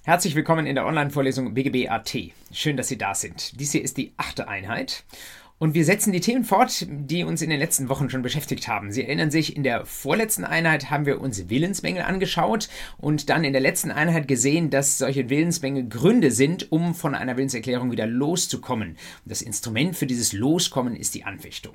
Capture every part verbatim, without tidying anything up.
Herzlich willkommen in der Online-Vorlesung B G B Punkt A T. Schön, dass Sie da sind. Dies hier ist die achte Einheit. Und wir setzen die Themen fort, die uns in den letzten Wochen schon beschäftigt haben. Sie erinnern sich, in der vorletzten Einheit haben wir uns Willensmängel angeschaut und dann in der letzten Einheit gesehen, dass solche Willensmängel Gründe sind, um von einer Willenserklärung wieder loszukommen. Und das Instrument für dieses Loskommen ist die Anfechtung.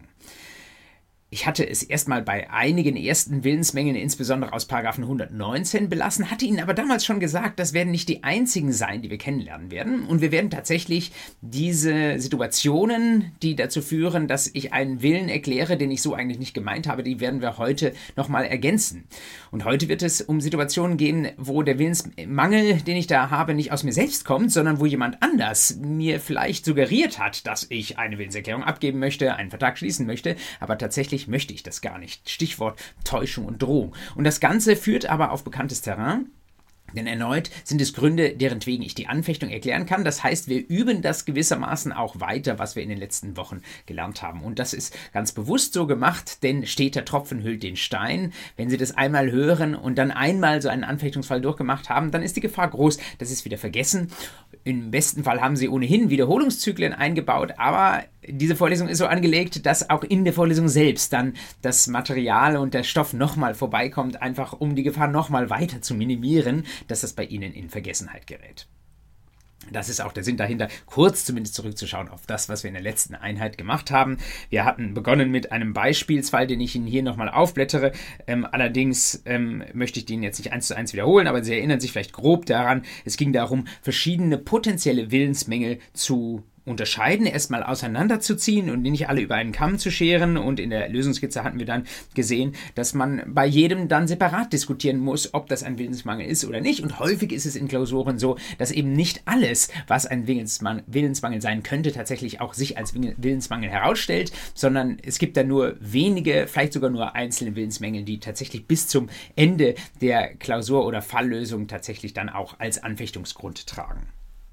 Ich hatte es erstmal bei einigen ersten Willensmängeln, insbesondere aus Paragraphen hundertneunzehn, belassen, hatte Ihnen aber damals schon gesagt, das werden nicht die einzigen sein, die wir kennenlernen werden. Und wir werden tatsächlich diese Situationen, die dazu führen, dass ich einen Willen erkläre, den ich so eigentlich nicht gemeint habe, die werden wir heute nochmal ergänzen. Und heute wird es um Situationen gehen, wo der Willensmangel, den ich da habe, nicht aus mir selbst kommt, sondern wo jemand anders mir vielleicht suggeriert hat, dass ich eine Willenserklärung abgeben möchte, einen Vertrag schließen möchte, aber tatsächlich möchte ich das gar nicht. Stichwort Täuschung und Drohung. Und das Ganze führt aber auf bekanntes Terrain. Denn erneut sind es Gründe, deretwegen ich die Anfechtung erklären kann. Das heißt, wir üben das gewissermaßen auch weiter, was wir in den letzten Wochen gelernt haben. Und das ist ganz bewusst so gemacht, denn steter Tropfen höhlt den Stein. Wenn Sie das einmal hören und dann einmal so einen Anfechtungsfall durchgemacht haben, dann ist die Gefahr groß, dass Sie es wieder vergessen. Im besten Fall haben Sie ohnehin Wiederholungszyklen eingebaut, aber diese Vorlesung ist so angelegt, dass auch in der Vorlesung selbst dann das Material und der Stoff nochmal vorbeikommt, einfach um die Gefahr nochmal weiter zu minimieren, dass das bei Ihnen in Vergessenheit gerät. Das ist auch der Sinn dahinter, kurz zumindest zurückzuschauen auf das, was wir in der letzten Einheit gemacht haben. Wir hatten begonnen mit einem Beispielsfall, den ich Ihnen hier nochmal aufblättere. Ähm, allerdings ähm, möchte ich den jetzt nicht eins zu eins wiederholen, aber Sie erinnern sich vielleicht grob daran. Es ging darum, verschiedene potenzielle Willensmängel zu unterscheiden, erstmal auseinanderzuziehen und nicht alle über einen Kamm zu scheren. Und in der Lösungskizze hatten wir dann gesehen, dass man bei jedem dann separat diskutieren muss, ob das ein Willensmangel ist oder nicht. Und häufig ist es in Klausuren so, dass eben nicht alles, was ein Willensmangel, Willensmangel sein könnte, tatsächlich auch sich als Willensmangel herausstellt, sondern es gibt da nur wenige, vielleicht sogar nur einzelne Willensmängel, die tatsächlich bis zum Ende der Klausur oder Falllösung tatsächlich dann auch als Anfechtungsgrund tragen.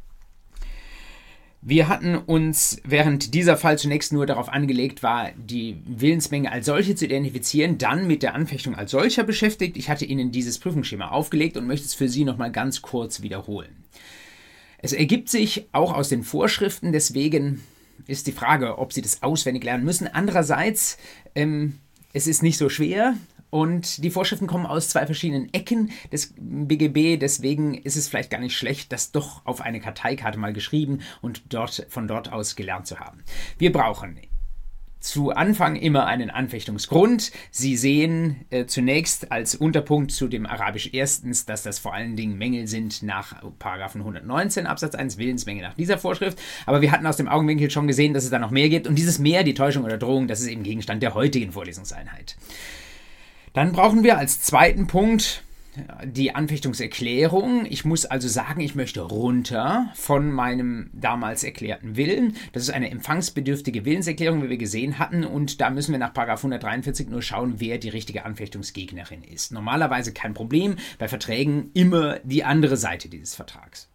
Wir hatten uns, während dieser Fall zunächst nur darauf angelegt war, die Willensmenge als solche zu identifizieren, dann mit der Anfechtung als solcher beschäftigt. Ich hatte Ihnen dieses Prüfungsschema aufgelegt und möchte es für Sie nochmal ganz kurz wiederholen. Es ergibt sich auch aus den Vorschriften, deswegen ist die Frage, ob Sie das auswendig lernen müssen. Andererseits, ähm, es ist nicht so schwer. Und die Vorschriften kommen aus zwei verschiedenen Ecken des B G B, deswegen ist es vielleicht gar nicht schlecht, das doch auf eine Karteikarte mal geschrieben und dort, von dort aus gelernt zu haben. Wir brauchen zu Anfang immer einen Anfechtungsgrund. Sie sehen äh, zunächst als Unterpunkt zu dem Arabisch erstens, dass das vor allen Dingen Mängel sind nach Paragraphen hundertneunzehn Absatz eins, Willensmängel nach dieser Vorschrift. Aber wir hatten aus dem Augenwinkel schon gesehen, dass es da noch mehr gibt. Und dieses Mehr, die Täuschung oder Drohung, das ist eben Gegenstand der heutigen Vorlesungseinheit. Dann brauchen wir als zweiten Punkt die Anfechtungserklärung. Ich muss also sagen, ich möchte runter von meinem damals erklärten Willen. Das ist eine empfangsbedürftige Willenserklärung, wie wir gesehen hatten. Und da müssen wir nach Paragraph hundertdreiundvierzig nur schauen, wer die richtige Anfechtungsgegnerin ist. Normalerweise kein Problem, bei Verträgen immer die andere Seite dieses Vertrags.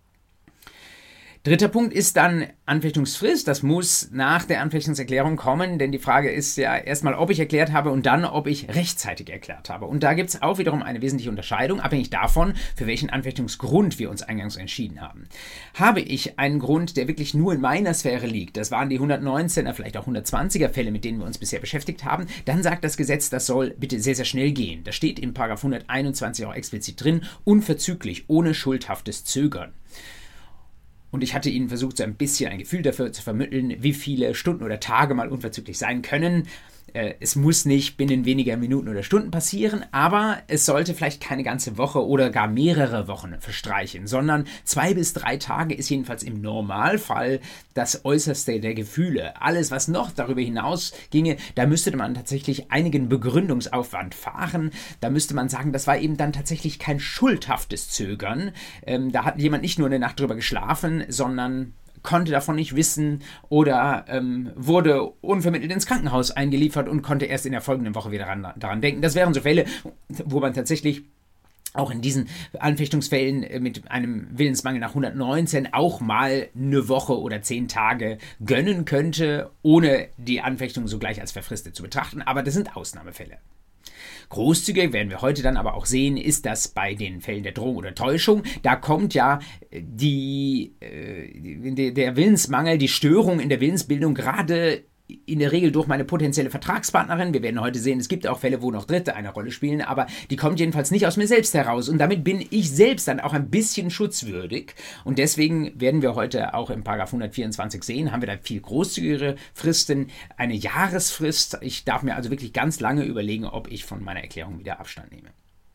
Dritter Punkt ist dann Anfechtungsfrist. Das muss nach der Anfechtungserklärung kommen, denn die Frage ist ja erstmal, ob ich erklärt habe und dann, ob ich rechtzeitig erklärt habe. Und da gibt es auch wiederum eine wesentliche Unterscheidung, abhängig davon, für welchen Anfechtungsgrund wir uns eingangs entschieden haben. Habe ich einen Grund, der wirklich nur in meiner Sphäre liegt, das waren die hundertneunzehner, vielleicht auch hundertzwanziger Fälle, mit denen wir uns bisher beschäftigt haben, dann sagt das Gesetz, das soll bitte sehr, sehr schnell gehen. Das steht in Paragraph hunderteinundzwanzig auch explizit drin, unverzüglich, ohne schuldhaftes Zögern. Und ich hatte Ihnen versucht, so ein bisschen ein Gefühl dafür zu vermitteln, wie viele Stunden oder Tage mal unverzüglich sein können. Es muss nicht binnen weniger Minuten oder Stunden passieren, aber es sollte vielleicht keine ganze Woche oder gar mehrere Wochen verstreichen, sondern zwei bis drei Tage ist jedenfalls im Normalfall das Äußerste der Gefühle. Alles, was noch darüber hinaus ginge, da müsste man tatsächlich einigen Begründungsaufwand fahren. Da müsste man sagen, das war eben dann tatsächlich kein schuldhaftes Zögern. Ähm, da hat jemand nicht nur eine Nacht drüber geschlafen, sondern konnte davon nicht wissen oder ähm, wurde unvermittelt ins Krankenhaus eingeliefert und konnte erst in der folgenden Woche wieder ran, daran denken. Das wären so Fälle, wo man tatsächlich auch in diesen Anfechtungsfällen mit einem Willensmangel nach hundertneunzehn auch mal eine Woche oder zehn Tage gönnen könnte, ohne die Anfechtung sogleich als verfristet zu betrachten. Aber das sind Ausnahmefälle. Großzügig werden wir heute dann aber auch sehen, ist das bei den Fällen der Drohung oder Täuschung. Da kommt ja die, äh, der Willensmangel, die Störung in der Willensbildung gerade in der Regel durch meine potenzielle Vertragspartnerin. Wir werden heute sehen, es gibt auch Fälle, wo noch Dritte eine Rolle spielen, aber die kommt jedenfalls nicht aus mir selbst heraus. Und damit bin ich selbst dann auch ein bisschen schutzwürdig. Und deswegen werden wir heute auch im Paragraph hundertvierundzwanzig sehen, haben wir da viel großzügigere Fristen, eine Jahresfrist. Ich darf mir also wirklich ganz lange überlegen, ob ich von meiner Erklärung wieder Abstand nehme.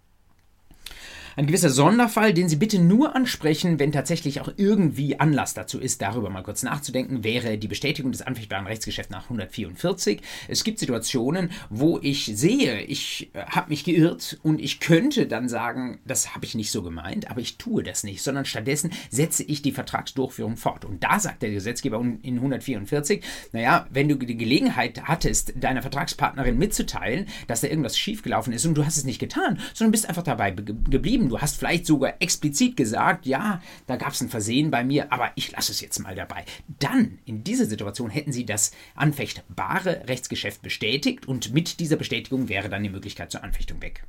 Ein gewisser Sonderfall, den Sie bitte nur ansprechen, wenn tatsächlich auch irgendwie Anlass dazu ist, darüber mal kurz nachzudenken, wäre die Bestätigung des anfechtbaren Rechtsgeschäfts nach hundertvierundvierzig. Es gibt Situationen, wo ich sehe, ich äh, habe mich geirrt und ich könnte dann sagen, das habe ich nicht so gemeint, aber ich tue das nicht, sondern stattdessen setze ich die Vertragsdurchführung fort. Und da sagt der Gesetzgeber in hundertvierundvierzig, naja, wenn du die Gelegenheit hattest, deiner Vertragspartnerin mitzuteilen, dass da irgendwas schiefgelaufen ist und du hast es nicht getan, sondern bist einfach dabei ge- geblieben. Du hast vielleicht sogar explizit gesagt, ja, da gab es ein Versehen bei mir, aber ich lasse es jetzt mal dabei. Dann, in dieser Situation, hätten Sie das anfechtbare Rechtsgeschäft bestätigt und mit dieser Bestätigung wäre dann die Möglichkeit zur Anfechtung weg.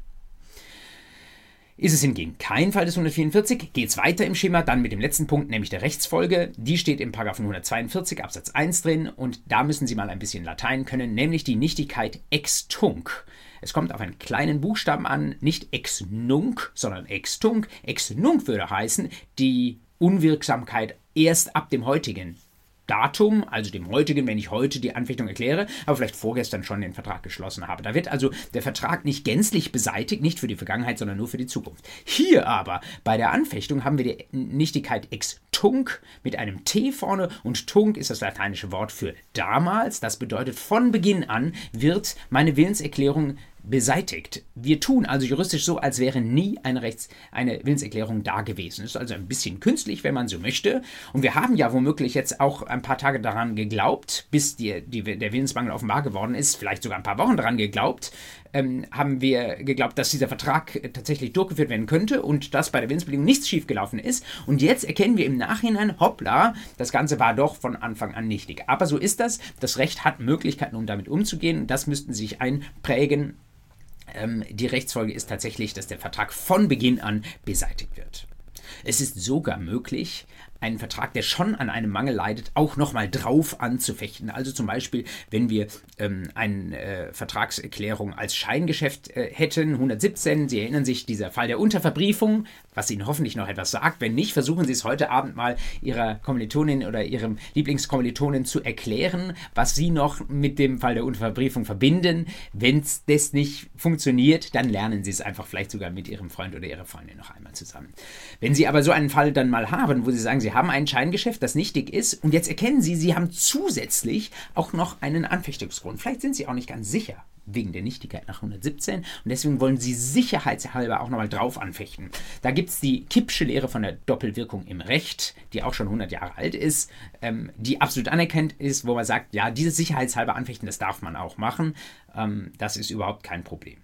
Ist es hingegen kein Fall des hundertvierundvierzig, geht es weiter im Schema, dann mit dem letzten Punkt, nämlich der Rechtsfolge. Die steht im Paragraphen hundertzweiundvierzig Absatz eins drin und da müssen Sie mal ein bisschen Latein können, nämlich die Nichtigkeit ex tunc. Es kommt auf einen kleinen Buchstaben an, nicht ex nunc, sondern ex tunc. Ex nunc würde heißen, die Unwirksamkeit erst ab dem heutigen Datum, also dem heutigen, wenn ich heute die Anfechtung erkläre, aber vielleicht vorgestern schon den Vertrag geschlossen habe. Da wird also der Vertrag nicht gänzlich beseitigt, nicht für die Vergangenheit, sondern nur für die Zukunft. Hier aber, bei der Anfechtung, haben wir die Nichtigkeit ex tunc mit einem T vorne und tunc ist das lateinische Wort für damals. Das bedeutet, von Beginn an wird meine Willenserklärung beseitigt. Wir tun also juristisch so, als wäre nie eine, Rechts-, eine Willenserklärung da gewesen. Das ist also ein bisschen künstlich, wenn man so möchte. Und wir haben ja womöglich jetzt auch ein paar Tage daran geglaubt, bis die, die, der Willensmangel offenbar geworden ist, vielleicht sogar ein paar Wochen daran geglaubt, ähm, haben wir geglaubt, dass dieser Vertrag tatsächlich durchgeführt werden könnte und dass bei der Willensbelegung nichts schiefgelaufen ist. Und jetzt erkennen wir im Nachhinein, hoppla, das Ganze war doch von Anfang an nichtig. Aber so ist das. Das Recht hat Möglichkeiten, um damit umzugehen. Das müssten Sie sich einprägen. Ähm, die Rechtsfolge ist tatsächlich, dass der Vertrag von Beginn an beseitigt wird. Es ist sogar möglich, einen Vertrag, der schon an einem Mangel leidet, auch nochmal drauf anzufechten. Also zum Beispiel, wenn wir ähm, eine äh, Vertragserklärung als Scheingeschäft äh, hätten, hundertsiebzehn, Sie erinnern sich, dieser Fall der Unterverbriefung, was Ihnen hoffentlich noch etwas sagt. Wenn nicht, versuchen Sie es heute Abend mal Ihrer Kommilitonin oder Ihrem Lieblingskommilitonin zu erklären, was Sie noch mit dem Fall der Unterverbriefung verbinden. Wenn es das nicht funktioniert, dann lernen Sie es einfach vielleicht sogar mit Ihrem Freund oder Ihrer Freundin noch einmal zusammen. Wenn Sie aber so einen Fall dann mal haben, wo Sie sagen, Sie haben ein Scheingeschäft, das nichtig ist und jetzt erkennen Sie, Sie haben zusätzlich auch noch einen Anfechtungsgrund. Vielleicht sind Sie auch nicht ganz sicher wegen der Nichtigkeit nach hundertsiebzehn und deswegen wollen Sie sicherheitshalber auch nochmal drauf anfechten. Da gibt es die Kippsche Lehre von der Doppelwirkung im Recht, die auch schon hundert Jahre alt ist, ähm, die absolut anerkannt ist, wo man sagt, ja, dieses sicherheitshalber Anfechten, das darf man auch machen. Ähm, das ist überhaupt kein Problem.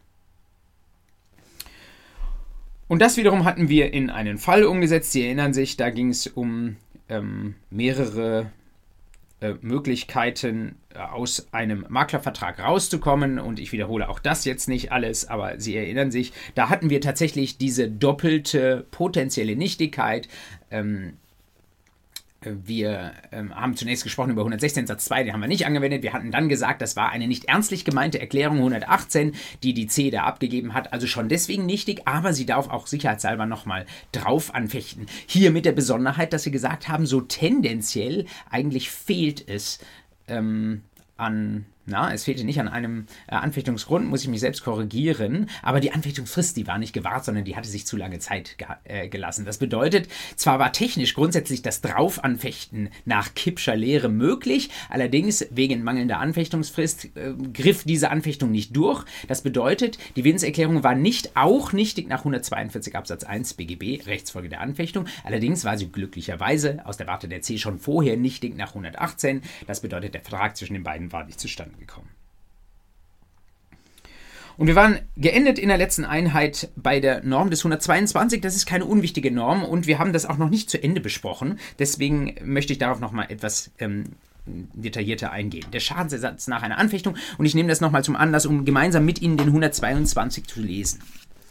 Und das wiederum hatten wir in einen Fall umgesetzt. Sie erinnern sich, da ging es um ähm, mehrere äh, Möglichkeiten, äh, aus einem Maklervertrag rauszukommen. Und ich wiederhole auch das jetzt nicht alles, aber Sie erinnern sich, da hatten wir tatsächlich diese doppelte potenzielle Nichtigkeit. Ähm, Wir ähm, haben zunächst gesprochen über hundertsechzehn Satz zwei, den haben wir nicht angewendet. Wir hatten dann gesagt, das war eine nicht ernstlich gemeinte Erklärung hundertachtzehn, die die C da abgegeben hat. Also schon deswegen nichtig, aber sie darf auch sicherheitshalber nochmal drauf anfechten. Hier mit der Besonderheit, dass sie gesagt haben, so tendenziell eigentlich fehlt es ähm, an... Na, es fehlte nicht an einem äh, Anfechtungsgrund, muss ich mich selbst korrigieren, aber die Anfechtungsfrist, die war nicht gewahrt, sondern die hatte sich zu lange Zeit ge äh, gelassen. Das bedeutet, zwar war technisch grundsätzlich das Draufanfechten nach Kippscher Lehre möglich, allerdings wegen mangelnder Anfechtungsfrist äh, griff diese Anfechtung nicht durch. Das bedeutet, die Willenserklärung war nicht auch nichtig nach hundertzweiundvierzig Absatz eins B G B, Rechtsfolge der Anfechtung, allerdings war sie glücklicherweise aus der Warte der C schon vorher nichtig nach hundertachtzehn. Das bedeutet, der Vertrag zwischen den beiden war nicht zustande gekommen. Und wir waren geendet in der letzten Einheit bei der Norm des hundertzweiundzwanzig. Das ist keine unwichtige Norm und wir haben das auch noch nicht zu Ende besprochen. Deswegen möchte ich darauf noch mal etwas ähm, detaillierter eingehen. Der Schadensersatz nach einer Anfechtung, und ich nehme das nochmal zum Anlass, um gemeinsam mit Ihnen den hundertzweiundzwanzig zu lesen.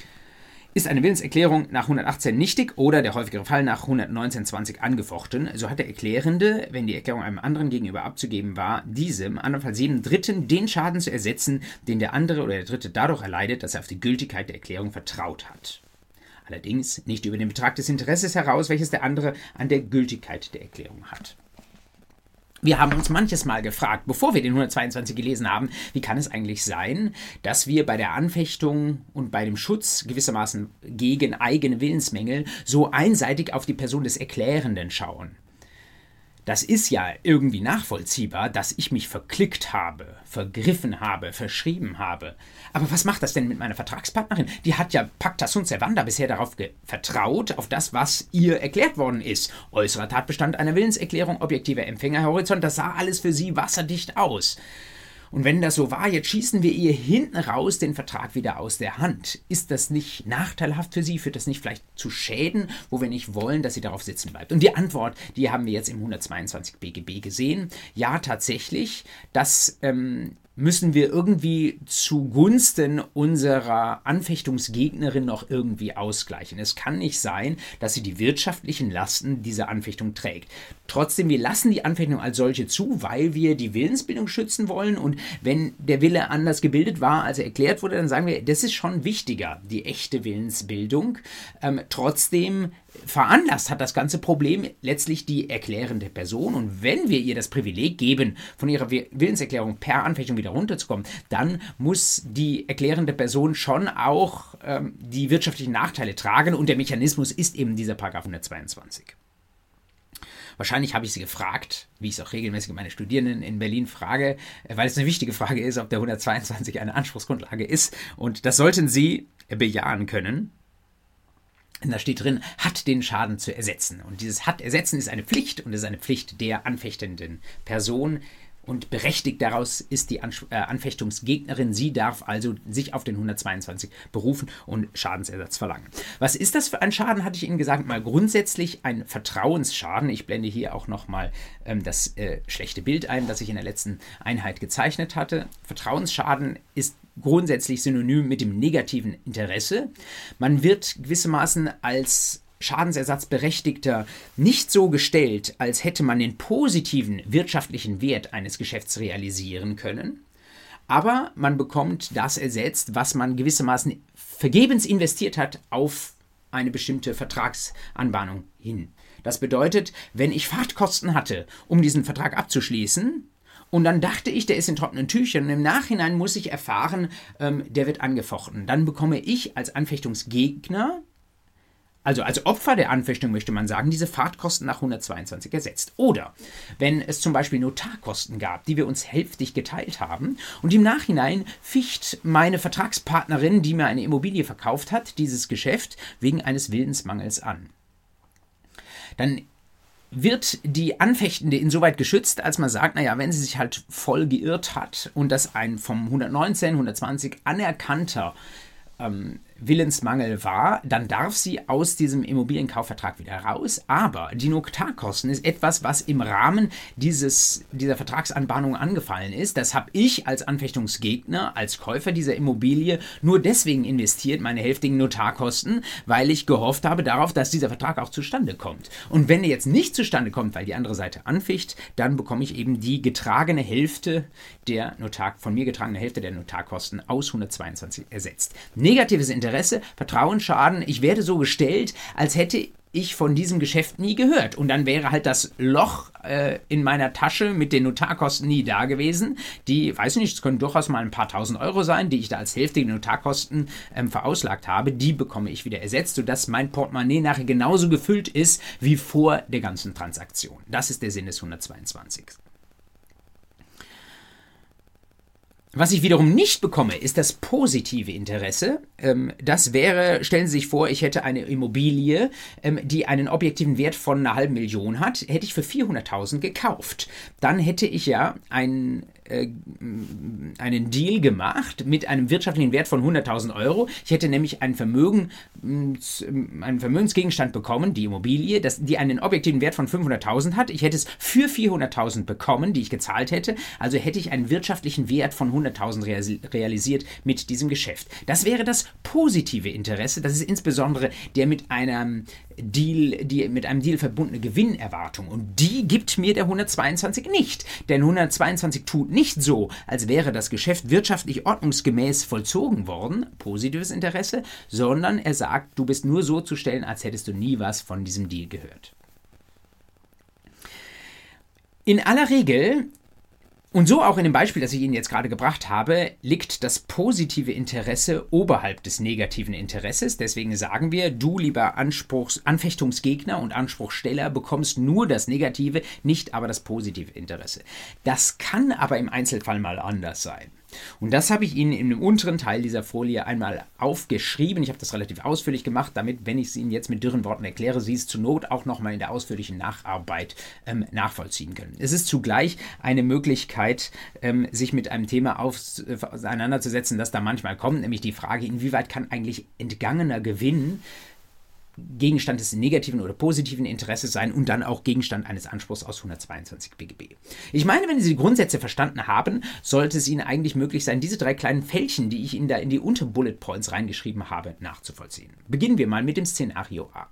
Ist eine Willenserklärung nach hundertachtzehn nichtig oder der häufigere Fall nach hundertneunzehn zwanzig angefochten, so hat der Erklärende, wenn die Erklärung einem anderen gegenüber abzugeben war, diesem, andernfalls jedem Dritten, den Schaden zu ersetzen, den der andere oder der Dritte dadurch erleidet, dass er auf die Gültigkeit der Erklärung vertraut hat. Allerdings nicht über den Betrag des Interesses heraus, welches der andere an der Gültigkeit der Erklärung hat. Wir haben uns manches Mal gefragt, bevor wir den hundertzweiundzwanzig gelesen haben, wie kann es eigentlich sein, dass wir bei der Anfechtung und bei dem Schutz gewissermaßen gegen eigene Willensmängel so einseitig auf die Person des Erklärenden schauen. Das ist ja irgendwie nachvollziehbar, dass ich mich verklickt habe, vergriffen habe, verschrieben habe. Aber was macht das denn mit meiner Vertragspartnerin? Die hat ja pacta sunt servanda bisher darauf vertraut, auf das, was ihr erklärt worden ist. Äußerer Tatbestand einer Willenserklärung, objektiver Empfängerhorizont, das sah alles für sie wasserdicht aus. Und wenn das so war, jetzt schießen wir ihr hinten raus den Vertrag wieder aus der Hand. Ist das nicht nachteilhaft für sie? Führt das nicht vielleicht zu Schäden, wo wir nicht wollen, dass sie darauf sitzen bleibt? Und die Antwort, die haben wir jetzt im hundertzweiundzwanzig B G B gesehen. Ja, tatsächlich, das ähm, müssen wir irgendwie zugunsten unserer Anfechtungsgegnerin noch irgendwie ausgleichen. Es kann nicht sein, dass sie die wirtschaftlichen Lasten dieser Anfechtung trägt. Trotzdem, wir lassen die Anfechtung als solche zu, weil wir die Willensbildung schützen wollen. Und wenn der Wille anders gebildet war, als er erklärt wurde, dann sagen wir, das ist schon wichtiger, die echte Willensbildung. Ähm, trotzdem veranlasst hat das ganze Problem letztlich die erklärende Person. Und wenn wir ihr das Privileg geben, von ihrer Willenserklärung per Anfechtung wieder runterzukommen, dann muss die erklärende Person schon auch ähm, die wirtschaftlichen Nachteile tragen. Und der Mechanismus ist eben dieser Paragraph hundertzweiundzwanzig. Wahrscheinlich habe ich Sie gefragt, wie ich es auch regelmäßig meine Studierenden in Berlin frage, weil es eine wichtige Frage ist, ob der hundertzweiundzwanzig eine Anspruchsgrundlage ist. Und das sollten Sie bejahen können. Und da steht drin, hat den Schaden zu ersetzen. Und dieses hat ersetzen ist eine Pflicht und ist eine Pflicht der anfechtenden Person. Und berechtigt daraus ist die Anfechtungsgegnerin. Sie darf also sich auf den hundertzweiundzwanzig berufen und Schadensersatz verlangen. Was ist das für ein Schaden, hatte ich Ihnen gesagt. Mal grundsätzlich ein Vertrauensschaden. Ich blende hier auch nochmal ähm, das äh, schlechte Bild ein, das ich in der letzten Einheit gezeichnet hatte. Vertrauensschaden ist grundsätzlich synonym mit dem negativen Interesse. Man wird gewissermaßen als Schadensersatzberechtigter nicht so gestellt, als hätte man den positiven wirtschaftlichen Wert eines Geschäfts realisieren können, aber man bekommt das ersetzt, was man gewissermaßen vergebens investiert hat auf eine bestimmte Vertragsanbahnung hin. Das bedeutet, wenn ich Fahrtkosten hatte, um diesen Vertrag abzuschließen, und dann dachte ich, der ist in trockenen Tüchern, und im Nachhinein muss ich erfahren, ähm, der wird angefochten. Dann bekomme ich als Anfechtungsgegner, also als Opfer der Anfechtung möchte man sagen, diese Fahrtkosten nach hundertzweiundzwanzig ersetzt. Oder wenn es zum Beispiel Notarkosten gab, die wir uns hälftig geteilt haben und im Nachhinein ficht meine Vertragspartnerin, die mir eine Immobilie verkauft hat, dieses Geschäft wegen eines Willensmangels an. Dann wird die Anfechtende insoweit geschützt, als man sagt, naja, wenn sie sich halt voll geirrt hat und das ein vom hundertneunzehn, hundertzwanzig anerkannter ähm, Willensmangel war, dann darf sie aus diesem Immobilienkaufvertrag wieder raus. Aber die Notarkosten ist etwas, was im Rahmen dieses, dieser Vertragsanbahnung angefallen ist. Das habe ich als Anfechtungsgegner, als Käufer dieser Immobilie nur deswegen investiert, meine hälftigen Notarkosten, weil ich gehofft habe darauf, dass dieser Vertrag auch zustande kommt. Und wenn er jetzt nicht zustande kommt, weil die andere Seite anficht, dann bekomme ich eben die getragene Hälfte der Notar, von mir getragene Hälfte der Notarkosten aus hundertzweiundzwanzig ersetzt. Negatives Interesse Interesse, Vertrauensschaden, ich werde so gestellt, als hätte ich von diesem Geschäft nie gehört. Und dann wäre halt das Loch äh, in meiner Tasche mit den Notarkosten nie da gewesen. Die, weiß ich nicht, es können durchaus mal ein paar tausend Euro sein, die ich da als Hälfte der Notarkosten ähm, verauslagt habe. Die bekomme ich wieder ersetzt, sodass mein Portemonnaie nachher genauso gefüllt ist wie vor der ganzen Transaktion. Das ist der Sinn des hundertzweiundzwanzig. Was ich wiederum nicht bekomme, ist das positive Interesse. Das wäre, stellen Sie sich vor, ich hätte eine Immobilie, die einen objektiven Wert von einer halben Million hat, hätte ich für vierhunderttausend gekauft. Dann hätte ich ja ein äh, einen Deal gemacht mit einem wirtschaftlichen Wert von hunderttausend Euro. Ich hätte nämlich ein Vermögen, einen Vermögensgegenstand bekommen, die Immobilie, das, die einen objektiven Wert von fünfhunderttausend hat. Ich hätte es für vierhunderttausend bekommen, die ich gezahlt hätte. Also hätte ich einen wirtschaftlichen Wert von hunderttausend realisiert mit diesem Geschäft. Das wäre das positive Interesse. Das ist insbesondere der mit einem Deal, die mit einem Deal verbundene Gewinnerwartung. Und die gibt mir der hundertzweiundzwanzig nicht. Denn hundertzweiundzwanzig tut nicht so, als wäre das Geschäft wirtschaftlich ordnungsgemäß vollzogen worden, positives Interesse, sondern er sagt, du bist nur so zu stellen, als hättest du nie was von diesem Deal gehört. In aller Regel, und so auch in dem Beispiel, das ich Ihnen jetzt gerade gebracht habe, liegt das positive Interesse oberhalb des negativen Interesses. Deswegen sagen wir, du, lieber Anspruchs-, Anfechtungsgegner und Anspruchsteller, bekommst nur das negative, nicht aber das positive Interesse. Das kann aber im Einzelfall mal anders sein. Und das habe ich Ihnen im unteren Teil dieser Folie einmal aufgeschrieben. Ich habe das relativ ausführlich gemacht, damit, wenn ich es Ihnen jetzt mit dürren Worten erkläre, Sie es zur Not auch nochmal in der ausführlichen Nacharbeit ähm, nachvollziehen können. Es ist zugleich eine Möglichkeit, ähm, sich mit einem Thema auf, äh, auseinanderzusetzen, das da manchmal kommt, nämlich die Frage, inwieweit kann eigentlich entgangener Gewinn Gegenstand des negativen oder positiven Interesses sein und dann auch Gegenstand eines Anspruchs aus hundertzweiundzwanzig B G B. Ich meine, wenn Sie die Grundsätze verstanden haben, sollte es Ihnen eigentlich möglich sein, diese drei kleinen Fältchen, die ich Ihnen da in die Unter-Bullet Points reingeschrieben habe, nachzuvollziehen. Beginnen wir mal mit dem Szenario A.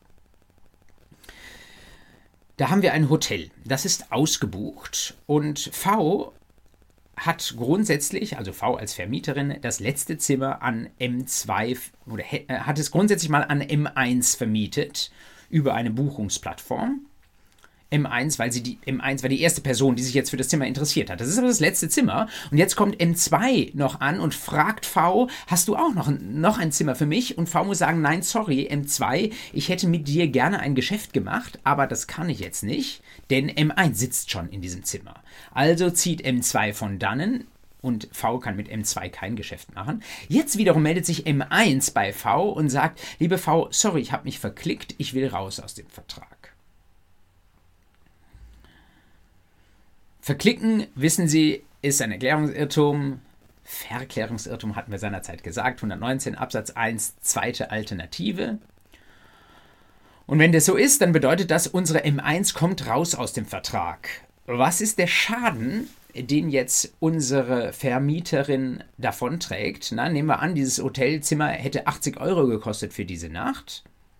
Da haben wir ein Hotel, das ist ausgebucht und V hat grundsätzlich, also V als Vermieterin, das letzte Zimmer an M zwei oder hat es grundsätzlich mal an M eins vermietet über eine Buchungsplattform. M eins, weil sie die M eins war die erste Person, die sich jetzt für das Zimmer interessiert hat. Das ist aber das letzte Zimmer und jetzt kommt M zwei noch an und fragt V, hast du auch noch ein, noch ein Zimmer für mich? Und V muss sagen, nein, sorry, M zwei, ich hätte mit dir gerne ein Geschäft gemacht, aber das kann ich jetzt nicht, denn M eins sitzt schon in diesem Zimmer. Also zieht M zwei von dannen und V kann mit M zwei kein Geschäft machen. Jetzt wiederum meldet sich M eins bei V und sagt, liebe V, sorry, ich habe mich verklickt, ich will raus aus dem Vertrag. Verklicken, wissen Sie, ist ein Erklärungsirrtum. Verklärungsirrtum hatten wir seinerzeit gesagt. hundertneunzehn Absatz eins, zweite Alternative. Und wenn das so ist, dann bedeutet das, unsere M eins kommt raus aus dem Vertrag. Was ist der Schaden, den jetzt unsere Vermieterin davonträgt? Na, nehmen wir an, dieses Hotelzimmer hätte achtzig Euro gekostet für diese Nacht.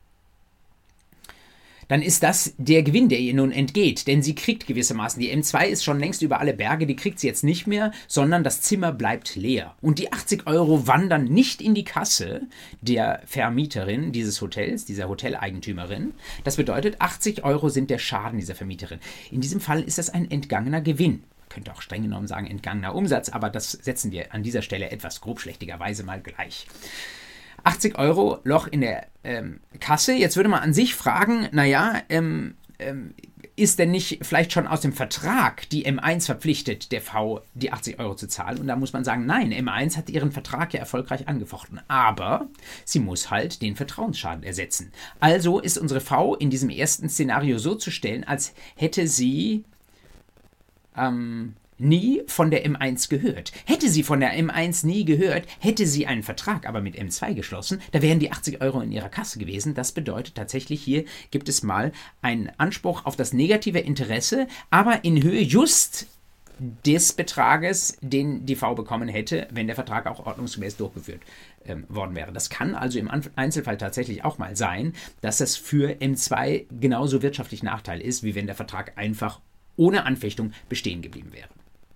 Dann ist das der Gewinn, der ihr nun entgeht. Denn sie kriegt gewissermaßen, die M zwei ist schon längst über alle Berge, die kriegt sie jetzt nicht mehr, sondern das Zimmer bleibt leer. Und die achtzig Euro wandern nicht in die Kasse der Vermieterin dieses Hotels, dieser Hoteleigentümerin. Das bedeutet, achtzig Euro sind der Schaden dieser Vermieterin. In diesem Fall ist das ein entgangener Gewinn. Man könnte auch streng genommen sagen entgangener Umsatz, aber das setzen wir an dieser Stelle etwas grobschlächtigerweise mal gleich. achtzig Euro Loch in der ähm, Kasse. Jetzt würde man an sich fragen, naja, ähm, ähm, ist denn nicht vielleicht schon aus dem Vertrag die M eins verpflichtet, der V die achtzig Euro zu zahlen? Und da muss man sagen, nein, M eins hat ihren Vertrag ja erfolgreich angefochten. Aber sie muss halt den Vertrauensschaden ersetzen. Also ist unsere V in diesem ersten Szenario so zu stellen, als hätte sie ähm, nie von der M eins gehört. Hätte sie von der M eins nie gehört, hätte sie einen Vertrag aber mit M zwei geschlossen, da wären die achtzig Euro in ihrer Kasse gewesen. Das bedeutet tatsächlich, hier gibt es mal einen Anspruch auf das negative Interesse, aber in Höhe just des Betrages, den die V bekommen hätte, wenn der Vertrag auch ordnungsgemäß durchgeführt ähm, worden wäre. Das kann also im Einzelfall tatsächlich auch mal sein, dass es für M zwei genauso wirtschaftlich Nachteil ist, wie wenn der Vertrag einfach ohne Anfechtung bestehen geblieben wäre.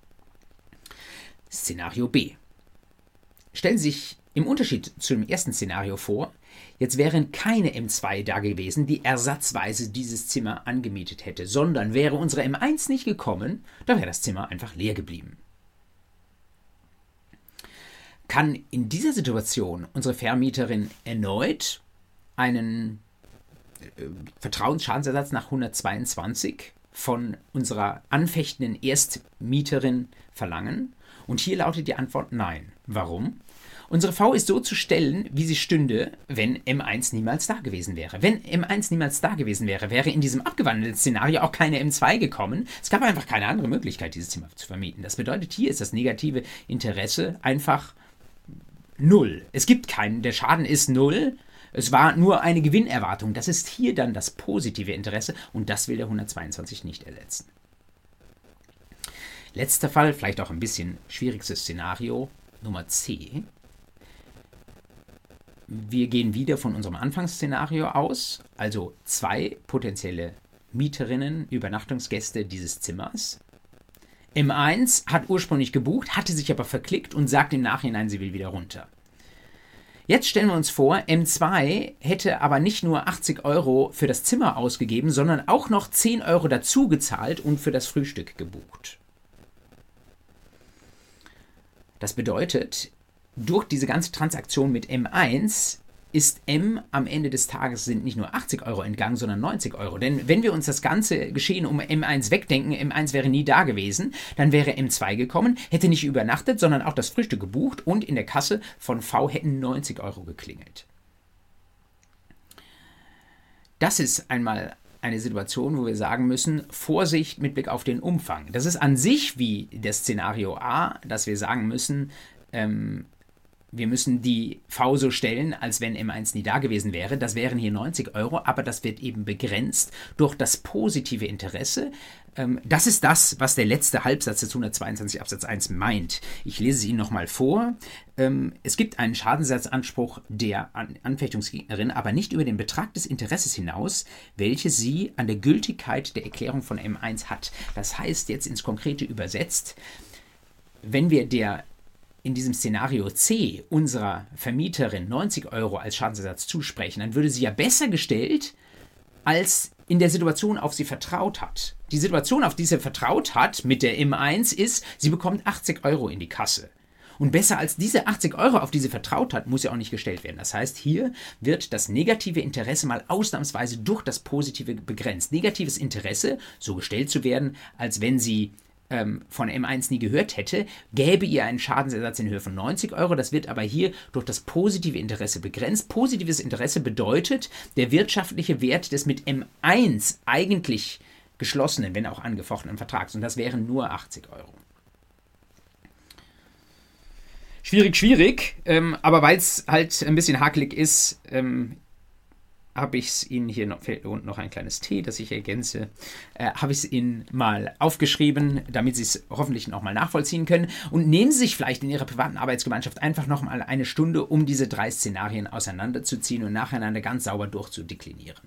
Szenario B. Stellen Sie sich im Unterschied zu dem ersten Szenario vor, jetzt wären keine M zwei da gewesen, die ersatzweise dieses Zimmer angemietet hätte, sondern wäre unsere M eins nicht gekommen, dann wäre das Zimmer einfach leer geblieben. Kann in dieser Situation unsere Vermieterin erneut einen äh, Vertrauensschadensersatz nach hundertzweiundzwanzig von unserer anfechtenden Erstmieterin verlangen? Und hier lautet die Antwort nein. Warum? Unsere V ist so zu stellen, wie sie stünde, wenn M eins niemals da gewesen wäre. Wenn M eins niemals da gewesen wäre, wäre in diesem abgewandelten Szenario auch keine M zwei gekommen. Es gab einfach keine andere Möglichkeit, dieses Zimmer zu vermieten. Das bedeutet, hier ist das negative Interesse einfach null. Es gibt keinen, der Schaden ist null. Es war nur eine Gewinnerwartung. Das ist hier dann das positive Interesse und das will der hundertzweiundzwanzig nicht ersetzen. Letzter Fall, vielleicht auch ein bisschen schwierigstes Szenario, Nummer C. Wir gehen wieder von unserem Anfangsszenario aus, also zwei potenzielle Mieterinnen, Übernachtungsgäste dieses Zimmers. M eins hat ursprünglich gebucht, hatte sich aber verklickt und sagt im Nachhinein, sie will wieder runter. Jetzt stellen wir uns vor, M zwei hätte aber nicht nur achtzig Euro für das Zimmer ausgegeben, sondern auch noch zehn Euro dazu gezahlt und für das Frühstück gebucht. Das bedeutet, durch diese ganze Transaktion mit M eins ist M am Ende des Tages sind nicht nur achtzig Euro entgangen, sondern neunzig Euro. Denn wenn wir uns das ganze Geschehen um M eins wegdenken, M eins wäre nie da gewesen, dann wäre M zwei gekommen, hätte nicht übernachtet, sondern auch das Frühstück gebucht und in der Kasse von V hätten neunzig Euro geklingelt. Das ist einmal eine Situation, wo wir sagen müssen, Vorsicht mit Blick auf den Umfang. Das ist an sich wie das Szenario A, dass wir sagen müssen, ähm, wir müssen die V so stellen, als wenn M eins nie da gewesen wäre. Das wären hier neunzig Euro, aber das wird eben begrenzt durch das positive Interesse. Ähm, das ist das, was der letzte Halbsatz des hundertzweiundzwanzig Absatz eins meint. Ich lese es Ihnen nochmal vor. Ähm, es gibt einen Schadensersatzanspruch der An- Anfechtungsgegnerin, aber nicht über den Betrag des Interesses hinaus, welche sie an der Gültigkeit der Erklärung von M eins hat. Das heißt, jetzt ins Konkrete übersetzt, wenn wir der in diesem Szenario C unserer Vermieterin neunzig Euro als Schadensersatz zusprechen, dann würde sie ja besser gestellt, als in der Situation, auf sie vertraut hat. Die Situation, auf die sie vertraut hat mit der M eins ist, sie bekommt achtzig Euro in die Kasse. Und besser als diese achtzig Euro, auf die sie vertraut hat, muss sie auch nicht gestellt werden. Das heißt, hier wird das negative Interesse mal ausnahmsweise durch das Positive begrenzt. Negatives Interesse, so gestellt zu werden, als wenn sie von M eins nie gehört hätte, gäbe ihr einen Schadensersatz in Höhe von neunzig Euro. Das wird aber hier durch das positive Interesse begrenzt. Positives Interesse bedeutet, der wirtschaftliche Wert des mit M eins eigentlich geschlossenen, wenn auch angefochtenen Vertrags. Und das wären nur achtzig Euro. Schwierig, schwierig. Ähm, aber weil es halt ein bisschen hakelig ist, ähm, habe ich es Ihnen hier noch, fehlt unten noch ein kleines T, das ich ergänze, äh, habe ich es Ihnen mal aufgeschrieben, damit Sie es hoffentlich noch mal nachvollziehen können. Und nehmen Sie sich vielleicht in Ihrer privaten Arbeitsgemeinschaft einfach noch mal eine Stunde, um diese drei Szenarien auseinanderzuziehen und nacheinander ganz sauber durchzudeklinieren.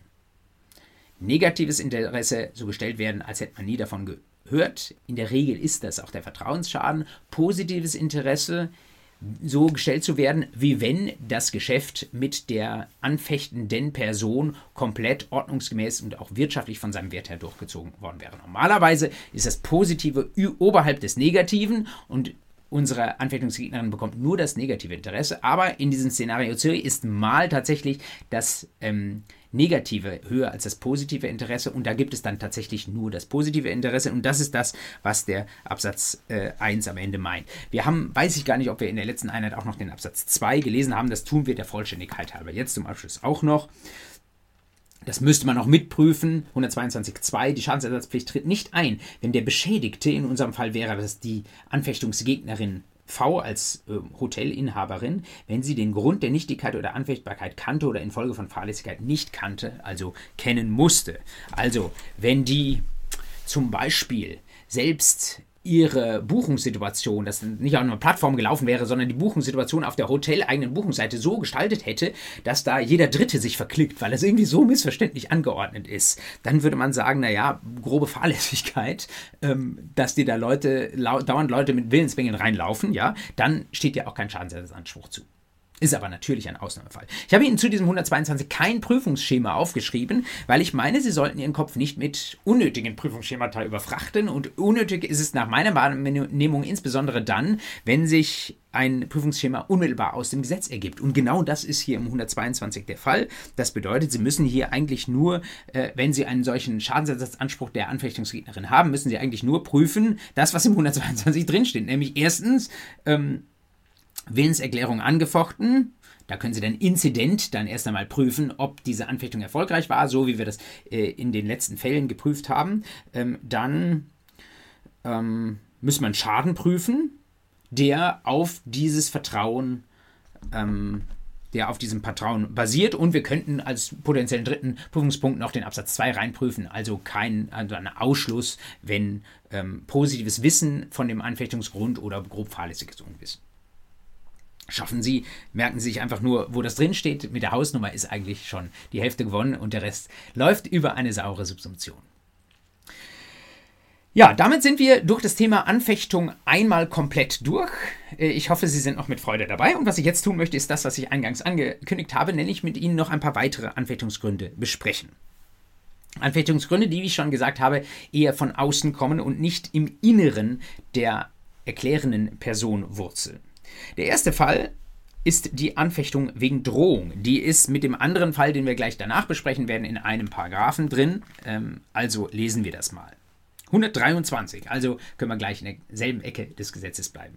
Negatives Interesse so gestellt werden, als hätte man nie davon gehört. In der Regel ist das auch der Vertrauensschaden. Positives Interesse so gestellt zu werden, wie wenn das Geschäft mit der anfechtenden Person komplett ordnungsgemäß und auch wirtschaftlich von seinem Wert her durchgezogen worden wäre. Normalerweise ist das Positive oberhalb des Negativen und unsere Anfechtungsgegnerin bekommt nur das negative Interesse, aber in diesem Szenario C ist mal tatsächlich das ähm, Negative höher als das positive Interesse und da gibt es dann tatsächlich nur das positive Interesse und das ist das, was der Absatz äh, eins am Ende meint. Wir haben, weiß ich gar nicht, ob wir in der letzten Einheit auch noch den Absatz zwei gelesen haben, das tun wir der Vollständigkeit halber. Jetzt zum Abschluss auch noch. Das müsste man noch mitprüfen. hundertzweiundzwanzig Absatz zwei, die Schadensersatzpflicht tritt nicht ein, wenn der Beschädigte, in unserem Fall wäre das die Anfechtungsgegnerin V als äh, Hotelinhaberin, wenn sie den Grund der Nichtigkeit oder Anfechtbarkeit kannte oder infolge von Fahrlässigkeit nicht kannte, also kennen musste. Also, wenn die zum Beispiel selbst ihre Buchungssituation, dass nicht auf einer Plattform gelaufen wäre, sondern die Buchungssituation auf der hoteleigenen Buchungsseite so gestaltet hätte, dass da jeder Dritte sich verklickt, weil das irgendwie so missverständlich angeordnet ist, dann würde man sagen, naja, grobe Fahrlässigkeit, ähm, dass dir da Leute, dauernd Leute mit Willensbängeln reinlaufen, ja, dann steht ja auch kein Schadensersatzanspruch zu. Ist aber natürlich ein Ausnahmefall. Ich habe Ihnen zu diesem hundertzweiundzwanzig kein Prüfungsschema aufgeschrieben, weil ich meine, Sie sollten Ihren Kopf nicht mit unnötigen Prüfungsschemata überfrachten und unnötig ist es nach meiner Wahrnehmung insbesondere dann, wenn sich ein Prüfungsschema unmittelbar aus dem Gesetz ergibt. Und genau das ist hier im hundertzweiundzwanzig der Fall. Das bedeutet, Sie müssen hier eigentlich nur, äh, wenn Sie einen solchen Schadensersatzanspruch der Anfechtungsgegnerin haben, müssen Sie eigentlich nur prüfen, das, was im hundertzweiundzwanzig drinsteht. Nämlich erstens, ähm, Willenserklärung angefochten. Da können Sie dann Inzident dann erst einmal prüfen, ob diese Anfechtung erfolgreich war, so wie wir das äh, in den letzten Fällen geprüft haben. Ähm, dann ähm, muss man Schaden prüfen, der auf dieses Vertrauen, ähm, der auf diesem Vertrauen basiert. Und wir könnten als potenziellen dritten Prüfungspunkt noch den Absatz zwei reinprüfen, also kein also ein Ausschluss, wenn ähm, positives Wissen von dem Anfechtungsgrund oder grob fahrlässiges Unwissen. Schaffen Sie, merken Sie sich einfach nur, wo das drin steht. Mit der Hausnummer ist eigentlich schon die Hälfte gewonnen und der Rest läuft über eine saure Subsumption. Ja, damit sind wir durch das Thema Anfechtung einmal komplett durch. Ich hoffe, Sie sind noch mit Freude dabei. Und was ich jetzt tun möchte, ist das, was ich eingangs angekündigt habe, nämlich mit Ihnen noch ein paar weitere Anfechtungsgründe besprechen. Anfechtungsgründe, die, wie ich schon gesagt habe, eher von außen kommen und nicht im Inneren der erklärenden Person wurzeln. Der erste Fall ist die Anfechtung wegen Drohung. Die ist mit dem anderen Fall, den wir gleich danach besprechen werden, in einem Paragraphen drin. Ähm, also lesen wir das mal. hundertdreiundzwanzig, also können wir gleich in derselben Ecke des Gesetzes bleiben.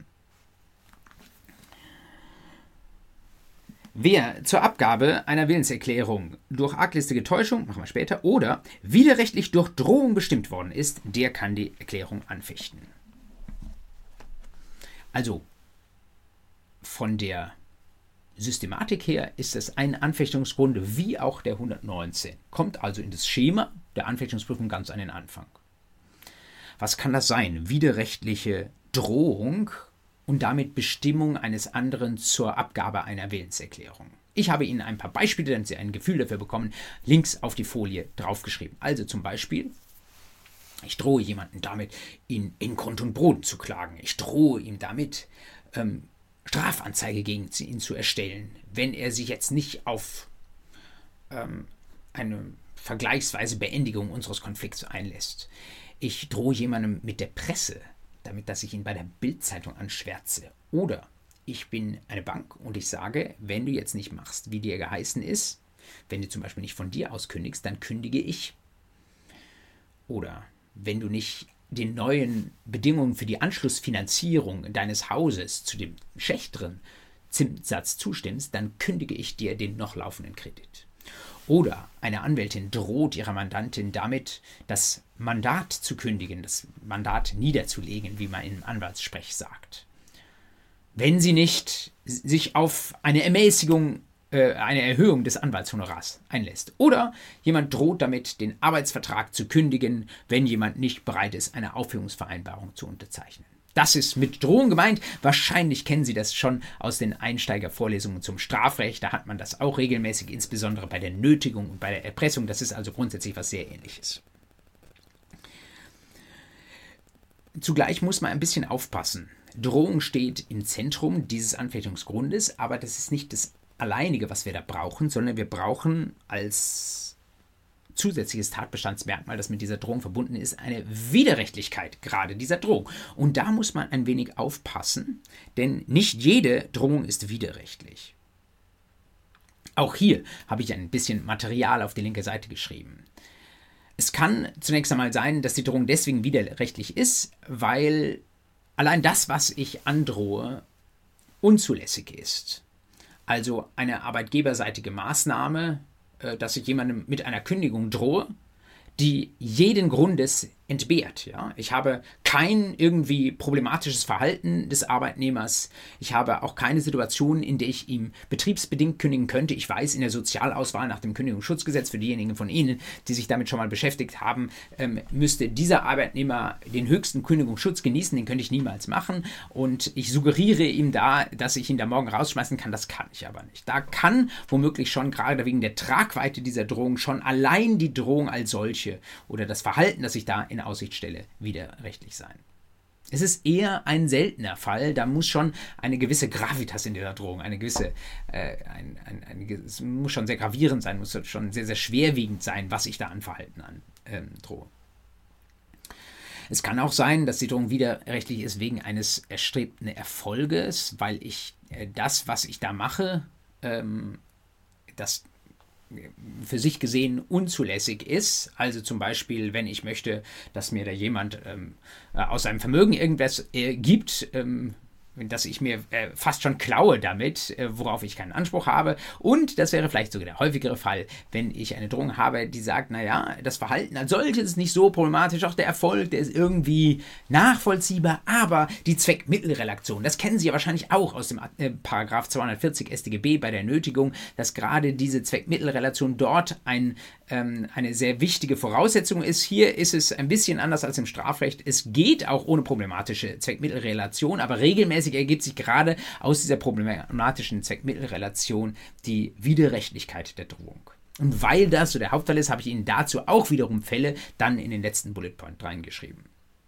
Wer zur Abgabe einer Willenserklärung durch arglistige Täuschung, machen wir später, oder widerrechtlich durch Drohung bestimmt worden ist, der kann die Erklärung anfechten. Also von der Systematik her ist es ein Anfechtungsgrund wie auch der hundertneunzehn. Kommt also in das Schema der Anfechtungsprüfung ganz an den Anfang. Was kann das sein? Widerrechtliche Drohung und damit Bestimmung eines anderen zur Abgabe einer Willenserklärung. Ich habe Ihnen ein paar Beispiele, damit Sie ein Gefühl dafür bekommen, links auf die Folie draufgeschrieben. Also zum Beispiel, ich drohe jemanden damit, ihn in Grund und Boden zu klagen. Ich drohe ihm damit, ähm, Strafanzeige gegen ihn zu erstellen, wenn er sich jetzt nicht auf ähm, eine vergleichsweise Beendigung unseres Konflikts einlässt. Ich drohe jemandem mit der Presse, damit dass ich ihn bei der Bild-Zeitung anschwärze. Oder ich bin eine Bank und ich sage, wenn du jetzt nicht machst, wie dir geheißen ist, wenn du zum Beispiel nicht von dir aus kündigst, dann kündige ich. Oder wenn du nicht den neuen Bedingungen für die Anschlussfinanzierung deines Hauses zu dem schlechteren Zinssatz zustimmst, dann kündige ich dir den noch laufenden Kredit. Oder eine Anwältin droht ihrer Mandantin damit, das Mandat zu kündigen, das Mandat niederzulegen, wie man im Anwaltssprech sagt. Wenn sie nicht sich auf eine Ermäßigung, äh, eine Erhöhung des Anwaltshonorars einlässt. Oder jemand droht damit, den Arbeitsvertrag zu kündigen, wenn jemand nicht bereit ist, eine Aufhebungsvereinbarung zu unterzeichnen. Das ist mit Drohung gemeint. Wahrscheinlich kennen Sie das schon aus den Einsteigervorlesungen zum Strafrecht. Da hat man das auch regelmäßig, insbesondere bei der Nötigung und bei der Erpressung. Das ist also grundsätzlich was sehr Ähnliches. Zugleich muss man ein bisschen aufpassen. Drohung steht im Zentrum dieses Anfechtungsgrundes, aber das ist nicht das Alleinige, was wir da brauchen, sondern wir brauchen als zusätzliches Tatbestandsmerkmal, das mit dieser Drohung verbunden ist, eine Widerrechtlichkeit gerade dieser Drohung. Und da muss man ein wenig aufpassen, denn nicht jede Drohung ist widerrechtlich. Auch hier habe ich ein bisschen Material auf die linke Seite geschrieben. Es kann zunächst einmal sein, dass die Drohung deswegen widerrechtlich ist, weil allein das, was ich androhe, unzulässig ist. Also eine arbeitgeberseitige Maßnahme, dass ich jemandem mit einer Kündigung drohe, die jeden Grundes entbehrt. Ja? Ich habe kein irgendwie problematisches Verhalten des Arbeitnehmers. Ich habe auch keine Situation, in der ich ihm betriebsbedingt kündigen könnte. Ich weiß, in der Sozialauswahl nach dem Kündigungsschutzgesetz, für diejenigen von Ihnen, die sich damit schon mal beschäftigt haben, ähm, müsste dieser Arbeitnehmer den höchsten Kündigungsschutz genießen. Den könnte ich niemals machen. Und ich suggeriere ihm da, dass ich ihn da morgen rausschmeißen kann. Das kann ich aber nicht. Da kann womöglich schon gerade wegen der Tragweite dieser Drohung schon allein die Drohung als solche oder das Verhalten, das ich da in Aussicht stelle, widerrechtlich sein. Es ist eher ein seltener Fall, da muss schon eine gewisse Gravitas in dieser Drohung, eine gewisse, äh, ein, ein, ein, es muss schon sehr gravierend sein, muss schon sehr, sehr schwerwiegend sein, was ich da an Verhalten an, ähm, drohe. Es kann auch sein, dass die Drohung widerrechtlich ist wegen eines erstrebten Erfolges, weil ich äh, das, was ich da mache, ähm, das für sich gesehen unzulässig ist. Also zum Beispiel, wenn ich möchte, dass mir da jemand ähm, aus seinem Vermögen irgendwas äh, gibt, ähm, dass ich mir äh, fast schon klaue damit, äh, worauf ich keinen Anspruch habe. Und das wäre vielleicht sogar der häufigere Fall, wenn ich eine Drohung habe, die sagt, naja, das Verhalten als solches ist nicht so problematisch, auch der Erfolg, der ist irgendwie nachvollziehbar, aber die Zweck-Mittel-Relation, das kennen Sie ja wahrscheinlich auch aus dem äh, Paragraph zweihundertvierzig S t G B bei der Nötigung, dass gerade diese Zweck-Mittel-Relation dort ein, ähm, eine sehr wichtige Voraussetzung ist. Hier ist es ein bisschen anders als im Strafrecht. Es geht auch ohne problematische Zweck-Mittel-Relation, aber regelmäßig ergibt sich gerade aus dieser problematischen Zweck-Mittel-Relation die Widerrechtlichkeit der Drohung. Und weil das so der Hauptfall ist, habe ich Ihnen dazu auch wiederum Fälle dann in den letzten Bullet Point reingeschrieben.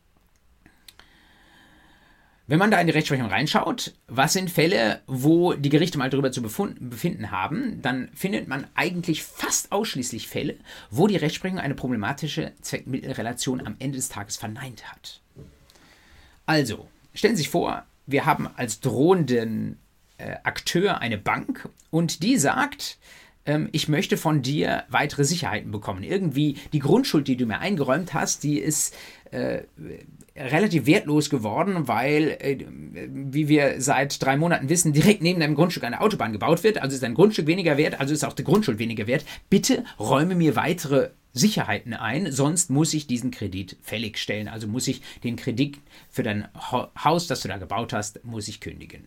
Wenn man da in die Rechtsprechung reinschaut, was sind Fälle, wo die Gerichte mal darüber zu befinden haben, dann findet man eigentlich fast ausschließlich Fälle, wo die Rechtsprechung eine problematische Zweck-Mittel-Relation am Ende des Tages verneint hat. Also, stellen Sie sich vor, wir haben als drohenden äh, Akteur eine Bank und die sagt, ähm, ich möchte von dir weitere Sicherheiten bekommen. Irgendwie die Grundschuld, die du mir eingeräumt hast, die ist äh, relativ wertlos geworden, weil, äh, wie wir seit drei Monaten wissen, direkt neben deinem Grundstück eine Autobahn gebaut wird. Also ist dein Grundstück weniger wert, also ist auch die Grundschuld weniger wert. Bitte räume mir weitere Sicherheiten ein, sonst muss ich diesen Kredit fällig stellen. Also muss ich den Kredit für dein Haus, das du da gebaut hast, muss ich kündigen.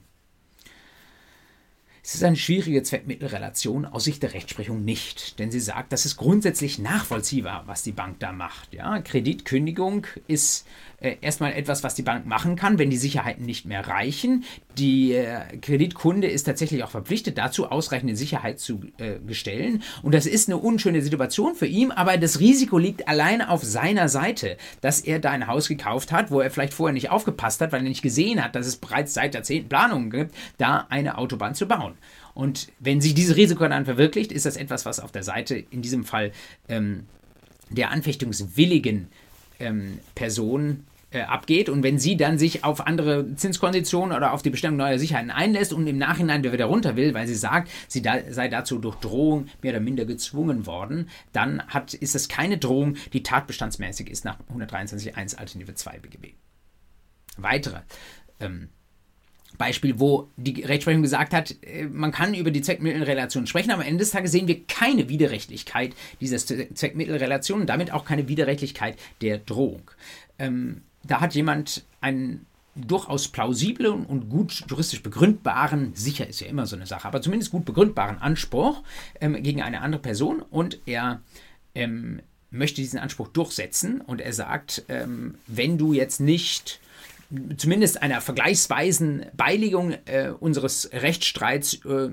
Es ist eine schwierige Zweckmittelrelation aus Sicht der Rechtsprechung nicht, denn sie sagt, das ist grundsätzlich nachvollziehbar, was die Bank da macht. Ja, Kreditkündigung ist äh, erstmal etwas, was die Bank machen kann, wenn die Sicherheiten nicht mehr reichen. Die äh, Kreditkunde ist tatsächlich auch verpflichtet dazu, ausreichende Sicherheit zu äh, gestellen. Und das ist eine unschöne Situation für ihn, aber das Risiko liegt alleine auf seiner Seite, dass er da ein Haus gekauft hat, wo er vielleicht vorher nicht aufgepasst hat, weil er nicht gesehen hat, dass es bereits seit Jahrzehnten Planungen gibt, da eine Autobahn zu bauen. Und wenn sich dieses Risiko dann verwirklicht, ist das etwas, was auf der Seite in diesem Fall ähm, der anfechtungswilligen ähm, Person äh, abgeht. Und wenn sie dann sich auf andere Zinskonditionen oder auf die Bestimmung neuer Sicherheiten einlässt und im Nachhinein wieder runter will, weil sie sagt, sie da, sei dazu durch Drohung mehr oder minder gezwungen worden, dann hat, ist es keine Drohung, die tatbestandsmäßig ist nach hundertdreiundzwanzig Absatz eins Alternative zwei B G B. Weitere ähm, Beispiel, wo die Rechtsprechung gesagt hat, man kann über die Zweckmittelrelation sprechen, aber am Ende des Tages sehen wir keine Widerrechtlichkeit dieser Zweckmittelrelation und damit auch keine Widerrechtlichkeit der Drohung. Ähm, da hat jemand einen durchaus plausiblen und gut juristisch begründbaren, sicher ist ja immer so eine Sache, aber zumindest gut begründbaren Anspruch ähm, gegen eine andere Person und er ähm, möchte diesen Anspruch durchsetzen und er sagt, ähm, wenn du jetzt nicht zumindest einer vergleichsweisen Beilegung äh, unseres Rechtsstreits äh,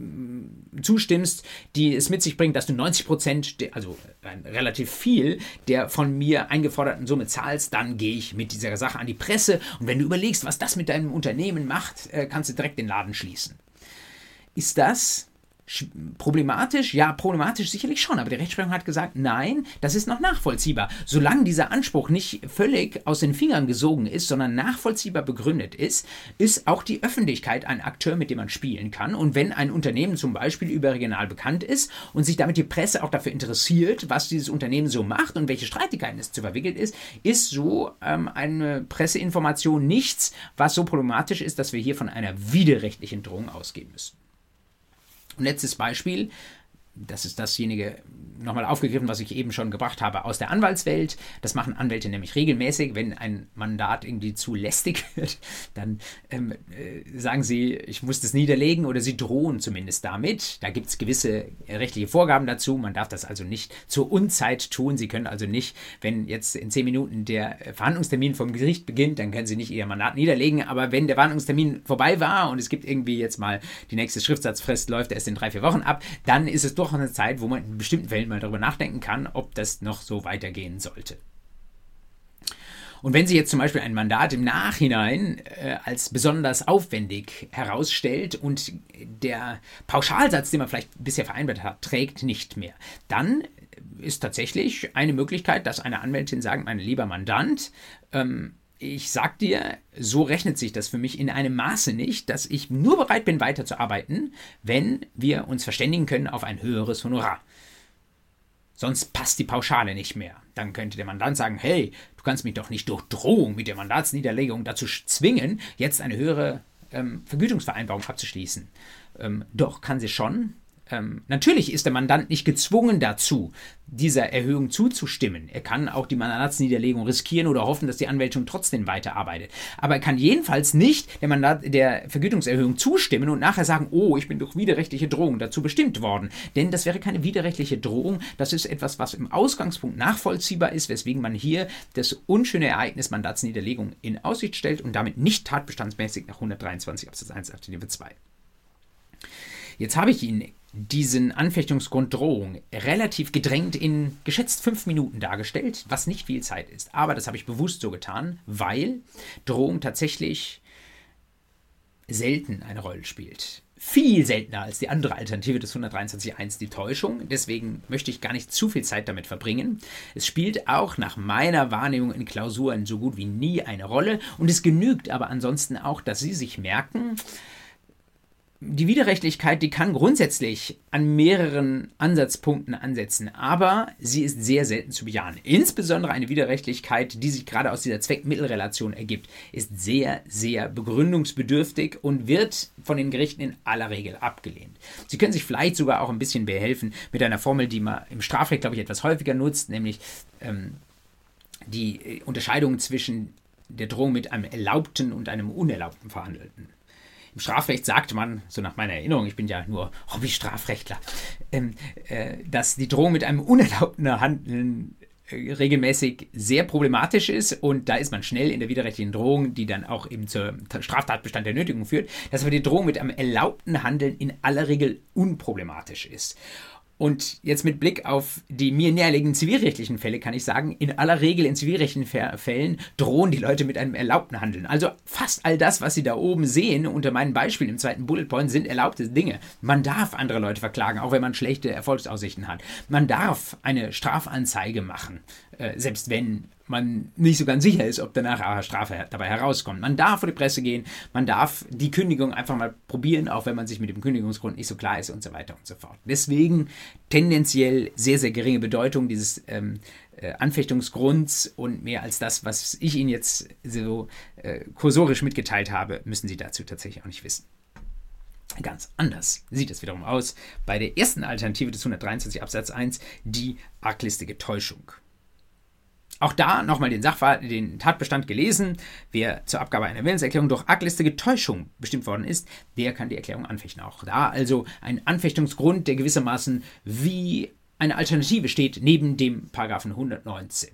zustimmst, die es mit sich bringt, dass du neunzig Prozent, also äh, relativ viel, der von mir eingeforderten Summe zahlst, dann gehe ich mit dieser Sache an die Presse. Und wenn du überlegst, was das mit deinem Unternehmen macht, äh, kannst du direkt den Laden schließen. Ist das problematisch? Ja, problematisch sicherlich schon, aber die Rechtsprechung hat gesagt, nein, das ist noch nachvollziehbar. Solange dieser Anspruch nicht völlig aus den Fingern gesogen ist, sondern nachvollziehbar begründet ist, ist auch die Öffentlichkeit ein Akteur, mit dem man spielen kann. Und wenn ein Unternehmen zum Beispiel überregional bekannt ist und sich damit die Presse auch dafür interessiert, was dieses Unternehmen so macht und welche Streitigkeiten es zu verwickelt ist, ist so ähm, eine Presseinformation nichts, was so problematisch ist, dass wir hier von einer widerrechtlichen Drohung ausgehen müssen. Und letztes Beispiel, das ist dasjenige, nochmal aufgegriffen, was ich eben schon gebracht habe, aus der Anwaltswelt. Das machen Anwälte nämlich regelmäßig. Wenn ein Mandat irgendwie zu lästig wird, dann ähm, äh, sagen sie, ich muss das niederlegen oder sie drohen zumindest damit. Da gibt es gewisse rechtliche Vorgaben dazu. Man darf das also nicht zur Unzeit tun. Sie können also nicht, wenn jetzt in zehn Minuten der Verhandlungstermin vom Gericht beginnt, dann können Sie nicht Ihr Mandat niederlegen. Aber wenn der Verhandlungstermin vorbei war und es gibt irgendwie jetzt mal die nächste Schriftsatzfrist, läuft erst in drei, vier Wochen ab, dann ist es doch eine Zeit, wo man in bestimmten Fällen mal darüber nachdenken kann, ob das noch so weitergehen sollte. Und wenn sich jetzt zum Beispiel ein Mandat im Nachhinein äh, als besonders aufwendig herausstellt und der Pauschalsatz, den man vielleicht bisher vereinbart hat, trägt nicht mehr, dann ist tatsächlich eine Möglichkeit, dass eine Anwältin sagt, mein lieber Mandant, ähm, ich sag dir, so rechnet sich das für mich in einem Maße nicht, dass ich nur bereit bin, weiterzuarbeiten, wenn wir uns verständigen können auf ein höheres Honorar. Sonst passt die Pauschale nicht mehr. Dann könnte der Mandant sagen, hey, du kannst mich doch nicht durch Drohung mit der Mandatsniederlegung dazu zwingen, jetzt eine höhere ähm, Vergütungsvereinbarung abzuschließen. Ähm, doch, kann sie schon. Ähm, natürlich ist der Mandant nicht gezwungen dazu, dieser Erhöhung zuzustimmen. Er kann auch die Mandatsniederlegung riskieren oder hoffen, dass die Anwältin trotzdem weiterarbeitet. Aber er kann jedenfalls nicht der, Mandat, der Vergütungserhöhung zustimmen und nachher sagen, oh, ich bin durch widerrechtliche Drohung dazu bestimmt worden. Denn das wäre keine widerrechtliche Drohung. Das ist etwas, was im Ausgangspunkt nachvollziehbar ist, weswegen man hier das unschöne Ereignis Mandatsniederlegung in Aussicht stellt und damit nicht tatbestandsmäßig nach hundertdreiundzwanzig Absatz eins Alternative zwei. Jetzt habe ich Ihnen diesen Anfechtungsgrund Drohung relativ gedrängt in geschätzt fünf Minuten dargestellt, was nicht viel Zeit ist. Aber das habe ich bewusst so getan, weil Drohung tatsächlich selten eine Rolle spielt. Viel seltener als die andere Alternative des hundertdreiundzwanzig Absatz eins, die Täuschung. Deswegen möchte ich gar nicht zu viel Zeit damit verbringen. Es spielt auch nach meiner Wahrnehmung in Klausuren so gut wie nie eine Rolle. Und es genügt aber ansonsten auch, dass Sie sich merken, die Widerrechtlichkeit, die kann grundsätzlich an mehreren Ansatzpunkten ansetzen, aber sie ist sehr selten zu bejahen. Insbesondere eine Widerrechtlichkeit, die sich gerade aus dieser Zweck-Mittel-Relation ergibt, ist sehr, sehr begründungsbedürftig und wird von den Gerichten in aller Regel abgelehnt. Sie können sich vielleicht sogar auch ein bisschen behelfen mit einer Formel, die man im Strafrecht, glaube ich, etwas häufiger nutzt, nämlich ähm, die Unterscheidung zwischen der Drohung mit einem erlaubten und einem unerlaubten Verhandelten. Im Strafrecht sagt man, so nach meiner Erinnerung, ich bin ja nur Hobby-Strafrechtler, ähm, äh, dass die Drohung mit einem unerlaubten Handeln äh, regelmäßig sehr problematisch ist und da ist man schnell in der widerrechtlichen Drohung, die dann auch eben zur Straftatbestand der Nötigung führt, dass aber die Drohung mit einem erlaubten Handeln in aller Regel unproblematisch ist. Und jetzt mit Blick auf die mir näherliegenden zivilrechtlichen Fälle kann ich sagen, in aller Regel in zivilrechtlichen Fällen drohen die Leute mit einem erlaubten Handeln. Also fast all das, was Sie da oben sehen, unter meinen Beispielen im zweiten Bullet Point, sind erlaubte Dinge. Man darf andere Leute verklagen, auch wenn man schlechte Erfolgsaussichten hat. Man darf eine Strafanzeige machen, äh, selbst wenn man nicht so ganz sicher ist, ob danach eine Strafe dabei herauskommt. Man darf vor die Presse gehen, man darf die Kündigung einfach mal probieren, auch wenn man sich mit dem Kündigungsgrund nicht so klar ist und so weiter und so fort. Deswegen tendenziell sehr, sehr geringe Bedeutung dieses ähm, äh, Anfechtungsgrunds und mehr als das, was ich Ihnen jetzt so äh, kursorisch mitgeteilt habe, müssen Sie dazu tatsächlich auch nicht wissen. Ganz anders sieht es wiederum aus bei der ersten Alternative des hundertdreiundzwanzig Absatz eins, die arglistige Täuschung. Auch da nochmal den Sachverhalt, den Tatbestand gelesen. Wer zur Abgabe einer Willenserklärung durch arglistige Täuschung bestimmt worden ist, der kann die Erklärung anfechten. Auch da also ein Anfechtungsgrund, der gewissermaßen wie eine Alternative steht neben dem Paragraphen hundertneunzehn.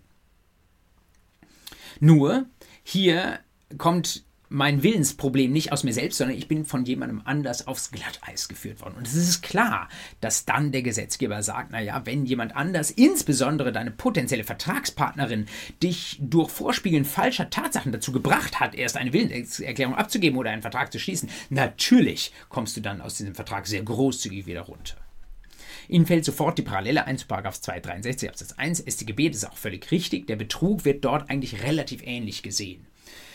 Nur, hier kommt mein Willensproblem nicht aus mir selbst, sondern ich bin von jemandem anders aufs Glatteis geführt worden. Und es ist klar, dass dann der Gesetzgeber sagt, naja, wenn jemand anders, insbesondere deine potenzielle Vertragspartnerin, dich durch Vorspiegeln falscher Tatsachen dazu gebracht hat, erst eine Willenserklärung abzugeben oder einen Vertrag zu schließen, natürlich kommst du dann aus diesem Vertrag sehr großzügig wieder runter. Ihnen fällt sofort die Parallele ein zu Paragraph zweihundertdreiundsechzig Absatz eins S tG B, das ist auch völlig richtig. Der Betrug wird dort eigentlich relativ ähnlich gesehen.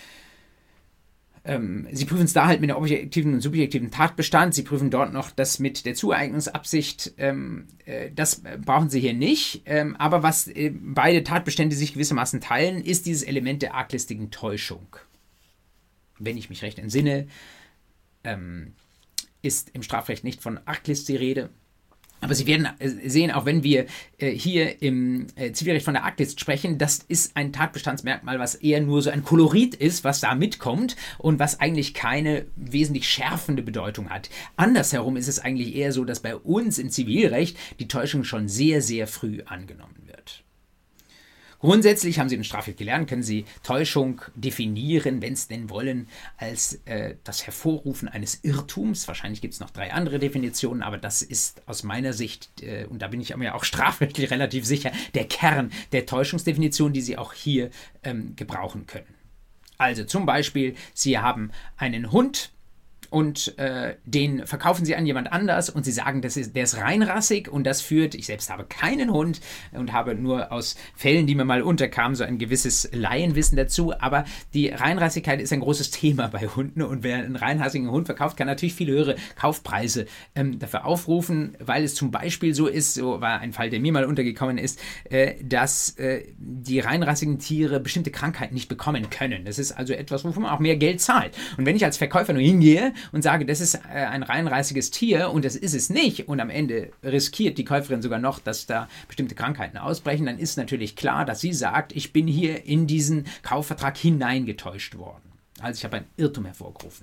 Ähm, Sie prüfen es da halt mit der objektiven und subjektiven Tatbestand. Sie prüfen dort noch das mit der Zueignungsabsicht. Ähm, äh, das brauchen Sie hier nicht. Ähm, aber was äh, beide Tatbestände sich gewissermaßen teilen, ist dieses Element der arglistigen Täuschung. Wenn ich mich recht entsinne, ähm, ist im Strafrecht nicht von Arglist die Rede. Aber Sie werden sehen, auch wenn wir äh, hier im äh, Zivilrecht von der Arglist sprechen, das ist ein Tatbestandsmerkmal, was eher nur so ein Kolorit ist, was da mitkommt und was eigentlich keine wesentlich schärfende Bedeutung hat. Andersherum ist es eigentlich eher so, dass bei uns im Zivilrecht die Täuschung schon sehr, sehr früh angenommen wird. Grundsätzlich haben Sie im Strafrecht gelernt, können Sie Täuschung definieren, wenn es denn wollen, als äh, das Hervorrufen eines Irrtums. Wahrscheinlich gibt es noch drei andere Definitionen, aber das ist aus meiner Sicht, äh, und da bin ich mir auch strafrechtlich relativ sicher, der Kern der Täuschungsdefinition, die Sie auch hier ähm, gebrauchen können. Also zum Beispiel, Sie haben einen Hund und äh, den verkaufen sie an jemand anders und sie sagen, das ist, der ist reinrassig und das führt, ich selbst habe keinen Hund und habe nur aus Fällen, die mir mal unterkamen, so ein gewisses Laienwissen dazu, aber die Reinrassigkeit ist ein großes Thema bei Hunden und wer einen reinrassigen Hund verkauft, kann natürlich viel höhere Kaufpreise ähm, dafür aufrufen, weil es zum Beispiel so ist, so war ein Fall, der mir mal untergekommen ist, äh, dass äh, die reinrassigen Tiere bestimmte Krankheiten nicht bekommen können. Das ist also etwas, wofür man auch mehr Geld zahlt. Und wenn ich als Verkäufer nur hingehe und sage, das ist äh, ein reinrassiges Tier und das ist es nicht und am Ende riskiert die Käuferin sogar noch, dass da bestimmte Krankheiten ausbrechen, dann ist natürlich klar, dass sie sagt, ich bin hier in diesen Kaufvertrag hineingetäuscht worden. Also ich habe einen Irrtum hervorgerufen.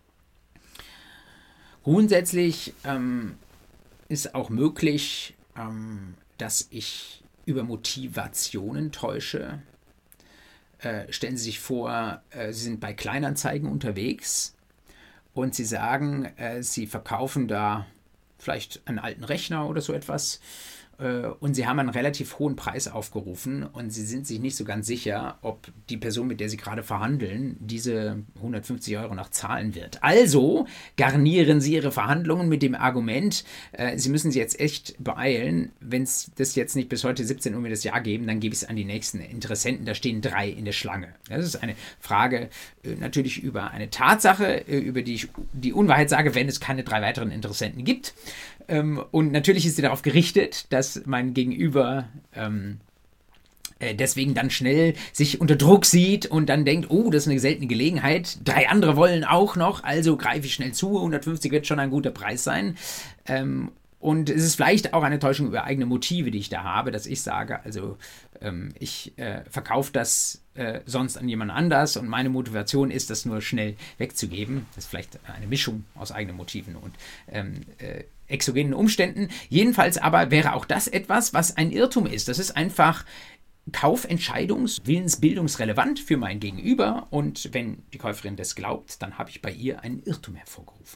Grundsätzlich ähm, ist auch möglich, ähm, dass ich über Motivationen täusche. Äh, stellen Sie sich vor, äh, Sie sind bei Kleinanzeigen unterwegs und Sie sagen, äh, Sie verkaufen da vielleicht einen alten Rechner oder so etwas äh, und Sie haben einen relativ hohen Preis aufgerufen und Sie sind sich nicht so ganz sicher, ob die Person, mit der Sie gerade verhandeln, diese hundertfünfzig Euro noch zahlen wird. Also garnieren Sie Ihre Verhandlungen mit dem Argument, äh, Sie müssen sich jetzt echt beeilen. Wenn es das jetzt nicht bis heute siebzehn Uhr mir das Ja geben, dann gebe ich es an die nächsten Interessenten. Da stehen drei in der Schlange. Das ist eine Frage äh, natürlich über eine Tatsache, äh, über die ich die Unwahrheit sage, wenn es keine drei weiteren Interessenten gibt. Ähm, und natürlich ist sie darauf gerichtet, dass mein Gegenüber ähm, äh, deswegen dann schnell sich unter Druck sieht und dann denkt, oh, das ist eine seltene Gelegenheit, drei andere wollen auch noch, also greife ich schnell zu, hundertfünfzig wird schon ein guter Preis sein. Ähm, Und es ist vielleicht auch eine Täuschung über eigene Motive, die ich da habe, dass ich sage, also ähm, ich äh, verkaufe das äh, sonst an jemand anders und meine Motivation ist, das nur schnell wegzugeben. Das ist vielleicht eine Mischung aus eigenen Motiven und ähm, äh, exogenen Umständen. Jedenfalls aber wäre auch das etwas, was ein Irrtum ist. Das ist einfach Kaufentscheidungs-, willensbildungsrelevant für mein Gegenüber und wenn die Käuferin das glaubt, dann habe ich bei ihr einen Irrtum hervorgerufen.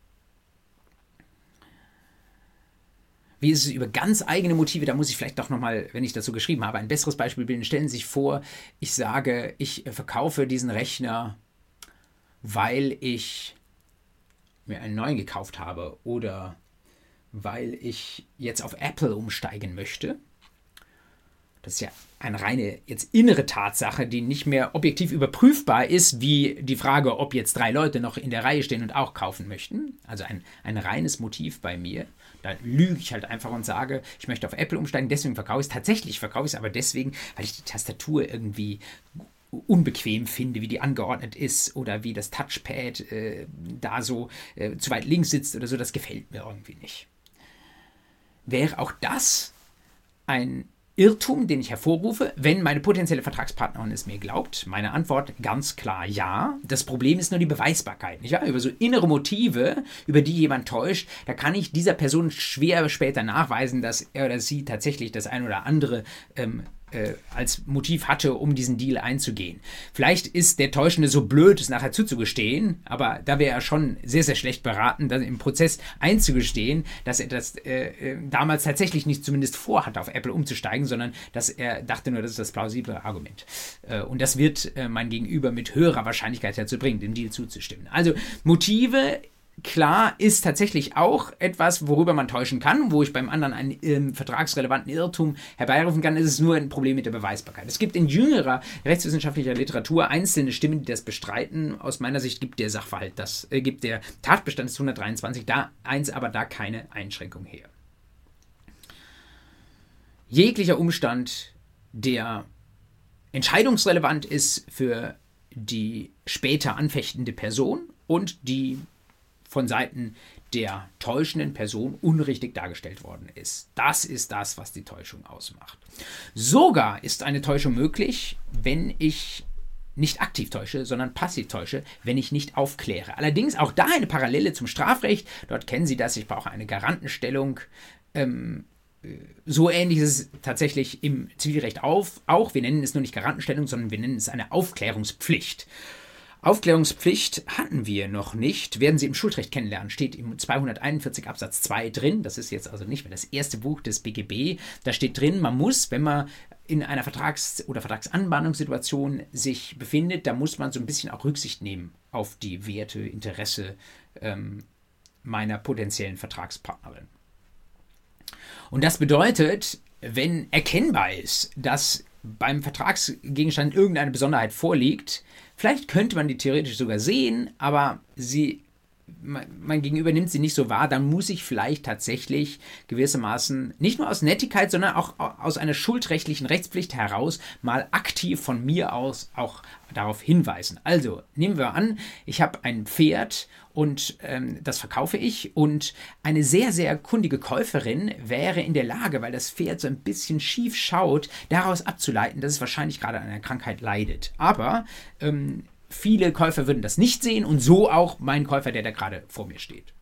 Wie ist es über ganz eigene Motive? Da muss ich vielleicht doch nochmal, wenn ich dazu geschrieben habe, ein besseres Beispiel bilden. Stellen Sie sich vor, ich sage, ich verkaufe diesen Rechner, weil ich mir einen neuen gekauft habe oder weil ich jetzt auf Apple umsteigen möchte. Das ist ja eine reine jetzt innere Tatsache, die nicht mehr objektiv überprüfbar ist, wie die Frage, ob jetzt drei Leute noch in der Reihe stehen und auch kaufen möchten. Also ein, ein reines Motiv bei mir. Da lüge ich halt einfach und sage, ich möchte auf Apple umsteigen, deswegen verkaufe ich es. Tatsächlich verkaufe ich es aber deswegen, weil ich die Tastatur irgendwie unbequem finde, wie die angeordnet ist oder wie das Touchpad äh, da so äh, zu weit links sitzt oder so. Das gefällt mir irgendwie nicht. Wäre auch das ein Irrtum, den ich hervorrufe, wenn meine potenzielle Vertragspartnerin es mir glaubt? Meine Antwort ganz klar ja. Das Problem ist nur die Beweisbarkeit. Nicht wahr? Über so innere Motive, über die jemand täuscht, da kann ich dieser Person schwer später nachweisen, dass er oder sie tatsächlich das ein oder andere ähm, äh, als Motiv hatte, um diesen Deal einzugehen. Vielleicht ist der Täuschende so blöd, es nachher zuzugestehen, aber da wäre er schon sehr, sehr schlecht beraten, dann im Prozess einzugestehen, dass er das äh, damals tatsächlich nicht zumindest vorhatte, auf Apple umzusteigen, sondern dass er dachte nur, das ist das plausible Argument. Äh, und das wird äh, mein Gegenüber mit höherer Wahrscheinlichkeit dazu bringen, dem Deal zuzustimmen. Also Motive, klar, ist tatsächlich auch etwas, worüber man täuschen kann, wo ich beim anderen einen ähm, vertragsrelevanten Irrtum herbeirufen kann, ist es nur ein Problem mit der Beweisbarkeit. Es gibt in jüngerer rechtswissenschaftlicher Literatur einzelne Stimmen, die das bestreiten. Aus meiner Sicht gibt der Sachverhalt, das äh, gibt der Tatbestand des hundertdreiundzwanzig da eins, aber da keine Einschränkung her. Jeglicher Umstand, der entscheidungsrelevant ist für die später anfechtende Person und die von Seiten der täuschenden Person unrichtig dargestellt worden ist. Das ist das, was die Täuschung ausmacht. Sogar ist eine Täuschung möglich, wenn ich nicht aktiv täusche, sondern passiv täusche, wenn ich nicht aufkläre. Allerdings auch da eine Parallele zum Strafrecht. Dort kennen Sie das, ich brauche eine Garantenstellung. Ähm, so ähnlich ist es tatsächlich im Zivilrecht auf, auch. Wir nennen es nur nicht Garantenstellung, sondern wir nennen es eine Aufklärungspflicht. Aufklärungspflicht hatten wir noch nicht, werden Sie im Schuldrecht kennenlernen, steht im zweihunderteinundvierzig Absatz zwei drin, das ist jetzt also nicht mehr das erste Buch des B G B, da steht drin, man muss, wenn man in einer Vertrags- oder Vertragsanbahnungssituation sich befindet, da muss man so ein bisschen auch Rücksicht nehmen auf die Werte, Interesse ähm, meiner potenziellen Vertragspartnerin. Und das bedeutet, wenn erkennbar ist, dass beim Vertragsgegenstand irgendeine Besonderheit vorliegt, vielleicht könnte man die theoretisch sogar sehen, aber sie, mein Gegenüber nimmt sie nicht so wahr, dann muss ich vielleicht tatsächlich gewissermaßen nicht nur aus Nettigkeit, sondern auch aus einer schuldrechtlichen Rechtspflicht heraus mal aktiv von mir aus auch darauf hinweisen. Also nehmen wir an, ich habe ein Pferd und ähm, das verkaufe ich und eine sehr, sehr kundige Käuferin wäre in der Lage, weil das Pferd so ein bisschen schief schaut, daraus abzuleiten, dass es wahrscheinlich gerade an einer Krankheit leidet. Aber ähm, viele Käufer würden das nicht sehen und so auch mein Käufer, der da gerade vor mir steht.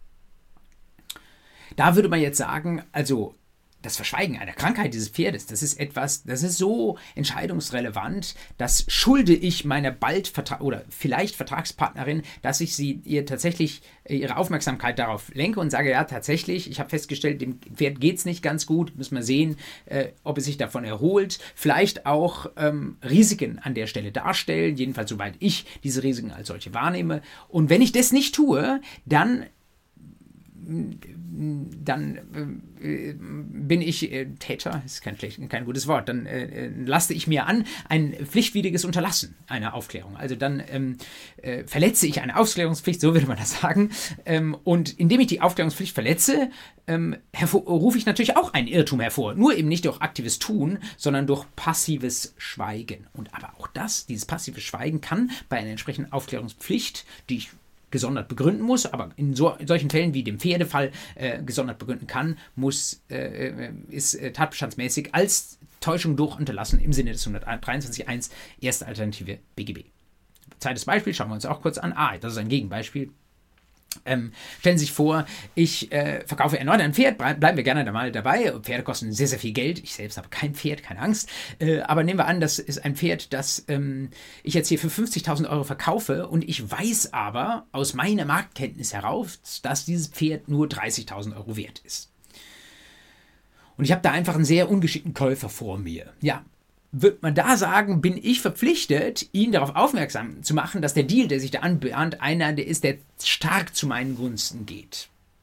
Da würde man jetzt sagen, also das Verschweigen einer Krankheit dieses Pferdes, das ist etwas, das ist so entscheidungsrelevant, das schulde ich meiner bald Vertra- oder vielleicht Vertragspartnerin, dass ich sie ihr tatsächlich ihre Aufmerksamkeit darauf lenke und sage, ja tatsächlich, ich habe festgestellt, dem Pferd geht es nicht ganz gut, müssen wir sehen, äh, ob es sich davon erholt, vielleicht auch ähm, Risiken an der Stelle darstellen, jedenfalls soweit ich diese Risiken als solche wahrnehme. Und wenn ich das nicht tue, dann dann äh, bin ich äh, Täter, ist kein, schlecht, kein gutes Wort, dann äh, laste ich mir an ein pflichtwidriges Unterlassen einer Aufklärung. Also dann ähm, äh, verletze ich eine Aufklärungspflicht, so würde man das sagen. Ähm, und indem ich die Aufklärungspflicht verletze, ähm, hervor, rufe ich natürlich auch einen Irrtum hervor. Nur eben nicht durch aktives Tun, sondern durch passives Schweigen. Und aber auch das, dieses passive Schweigen kann bei einer entsprechenden Aufklärungspflicht, die ich gesondert begründen muss, aber in, so, in solchen Fällen wie dem Pferdefall äh, gesondert begründen kann, muss, äh, ist äh, tatbestandsmäßig als Täuschung durch Unterlassen im Sinne des hundertdreiundzwanzig Absatz eins erste Alternative B G B. Zweites Beispiel, schauen wir uns auch kurz an. Ah, das ist ein Gegenbeispiel. Ähm, stellen Sie sich vor, ich äh, verkaufe erneut ein Pferd, bleiben wir gerne da mal dabei. Pferde kosten sehr, sehr viel Geld. Ich selbst habe kein Pferd, keine Angst. Äh, aber nehmen wir an, das ist ein Pferd, das ähm, ich jetzt hier für fünfzigtausend Euro verkaufe und ich weiß aber aus meiner Marktkenntnis heraus, dass dieses Pferd nur dreißigtausend Euro wert ist. Und ich habe da einfach einen sehr ungeschickten Käufer vor mir. Ja, wird man da sagen, bin ich verpflichtet, ihn darauf aufmerksam zu machen, dass der Deal, der sich da anbahnt, einer der ist, der stark zu meinen Gunsten geht.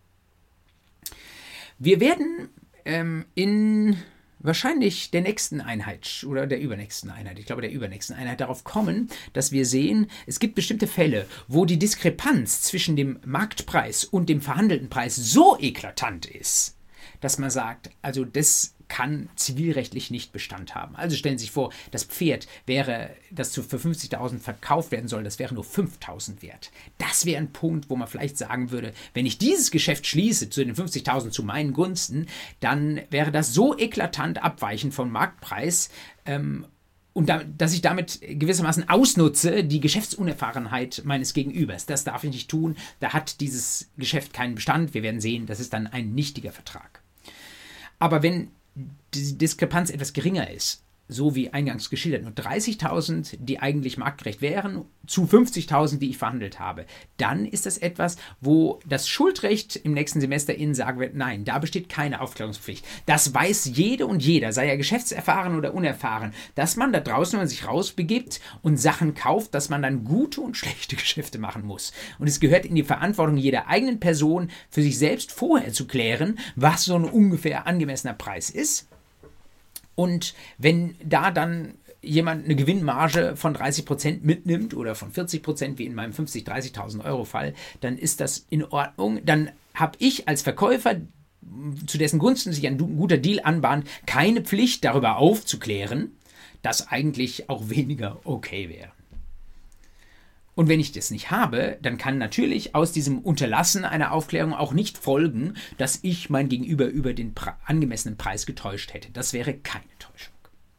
Wir werden ähm, in wahrscheinlich der nächsten Einheit oder der übernächsten Einheit, ich glaube der übernächsten Einheit, darauf kommen, dass wir sehen, es gibt bestimmte Fälle, wo die Diskrepanz zwischen dem Marktpreis und dem verhandelten Preis so eklatant ist, dass man sagt, also das kann zivilrechtlich nicht Bestand haben. Also stellen Sie sich vor, das Pferd wäre, das für fünfzigtausend verkauft werden soll, das wäre nur fünftausend wert. Das wäre ein Punkt, wo man vielleicht sagen würde, wenn ich dieses Geschäft schließe zu den fünfzigtausend zu meinen Gunsten, dann wäre das so eklatant abweichend vom Marktpreis, ähm, und da, dass ich damit gewissermaßen ausnutze die Geschäftsunerfahrenheit meines Gegenübers. Das darf ich nicht tun. Da hat dieses Geschäft keinen Bestand. Wir werden sehen, das ist dann ein nichtiger Vertrag. Aber wenn die Diskrepanz etwas geringer ist, so wie eingangs geschildert, nur dreißigtausend, die eigentlich marktgerecht wären, zu fünfzigtausend, die ich verhandelt habe, dann ist das etwas, wo das Schuldrecht im nächsten Semester Ihnen sagen wird, nein, da besteht keine Aufklärungspflicht. Das weiß jede und jeder, sei er geschäftserfahren oder unerfahren, dass man da draußen, wenn man sich rausbegibt und Sachen kauft, dass man dann gute und schlechte Geschäfte machen muss. Und es gehört in die Verantwortung jeder eigenen Person, für sich selbst vorher zu klären, was so ein ungefähr angemessener Preis ist. Und wenn da dann jemand eine Gewinnmarge von dreißig Prozent mitnimmt oder von vierzig Prozent, wie in meinem fünfzigtausend, dreißigtausend Euro Fall, dann ist das in Ordnung. Dann habe ich als Verkäufer, zu dessen Gunsten sich ein guter Deal anbahnt, keine Pflicht darüber aufzuklären, dass eigentlich auch weniger okay wäre. Und wenn ich das nicht habe, dann kann natürlich aus diesem Unterlassen einer Aufklärung auch nicht folgen, dass ich mein Gegenüber über den pre- angemessenen Preis getäuscht hätte. Das wäre keine Täuschung.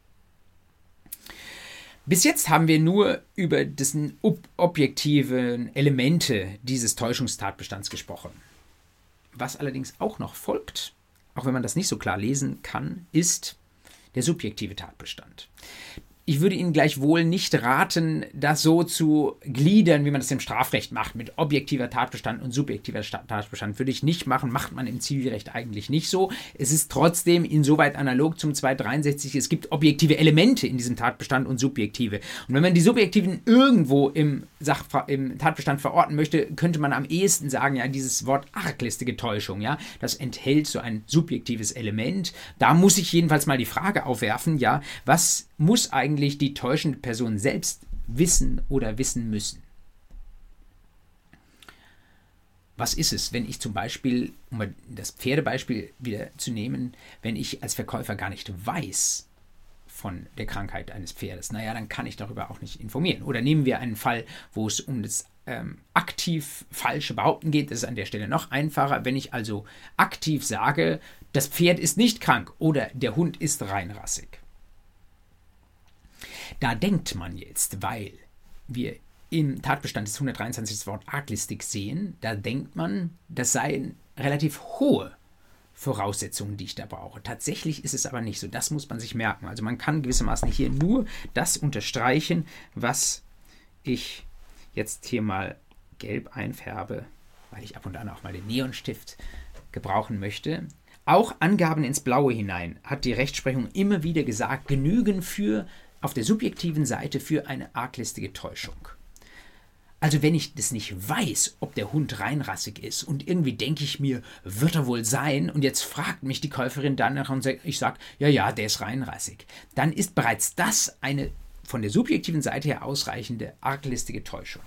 Bis jetzt haben wir nur über die ob- objektiven Elemente dieses Täuschungstatbestands gesprochen. Was allerdings auch noch folgt, auch wenn man das nicht so klar lesen kann, ist der subjektive Tatbestand. ich würde Ihnen gleichwohl nicht raten, das so zu gliedern, wie man das im Strafrecht macht, mit objektiver Tatbestand und subjektiver Tatbestand. Würde ich nicht machen, macht man im Zivilrecht eigentlich nicht so. Es ist trotzdem insoweit analog zum zweihundertdreiundsechzig, es gibt objektive Elemente in diesem Tatbestand und subjektive. Und wenn man die subjektiven irgendwo im, Sach im Tatbestand verorten möchte, könnte man am ehesten sagen, ja, dieses Wort arglistige Täuschung, ja, das enthält so ein subjektives Element. Da muss ich jedenfalls mal die Frage aufwerfen, ja, was muss eigentlich die täuschende Person selbst wissen oder wissen müssen? Was ist es, wenn ich zum Beispiel, um das Pferdebeispiel wieder zu nehmen, wenn ich als Verkäufer gar nicht weiß von der Krankheit eines Pferdes? Naja, dann kann ich darüber auch nicht informieren. Oder nehmen wir einen Fall, wo es um das ähm, aktiv falsche Behaupten geht. Das ist an der Stelle noch einfacher. Wenn ich also aktiv sage, das Pferd ist nicht krank oder der Hund ist reinrassig. Da denkt man jetzt, weil wir im Tatbestand des hundertdreiundzwanzig das Wort arglistig sehen, da denkt man, das seien relativ hohe Voraussetzungen, die ich da brauche. Tatsächlich ist es aber nicht so. Das muss man sich merken. Also man kann gewissermaßen hier nur das unterstreichen, was ich jetzt hier mal gelb einfärbe, weil ich ab und an auch mal den Neonstift gebrauchen möchte. Auch Angaben ins Blaue hinein, hat die Rechtsprechung immer wieder gesagt, genügen für auf der subjektiven Seite für eine arglistige Täuschung. Also wenn ich das nicht weiß, ob der Hund reinrassig ist und irgendwie denke ich mir, wird er wohl sein und jetzt fragt mich die Käuferin danach und ich sage, ja, ja, der ist reinrassig, dann ist bereits das eine von der subjektiven Seite her ausreichende arglistige Täuschung.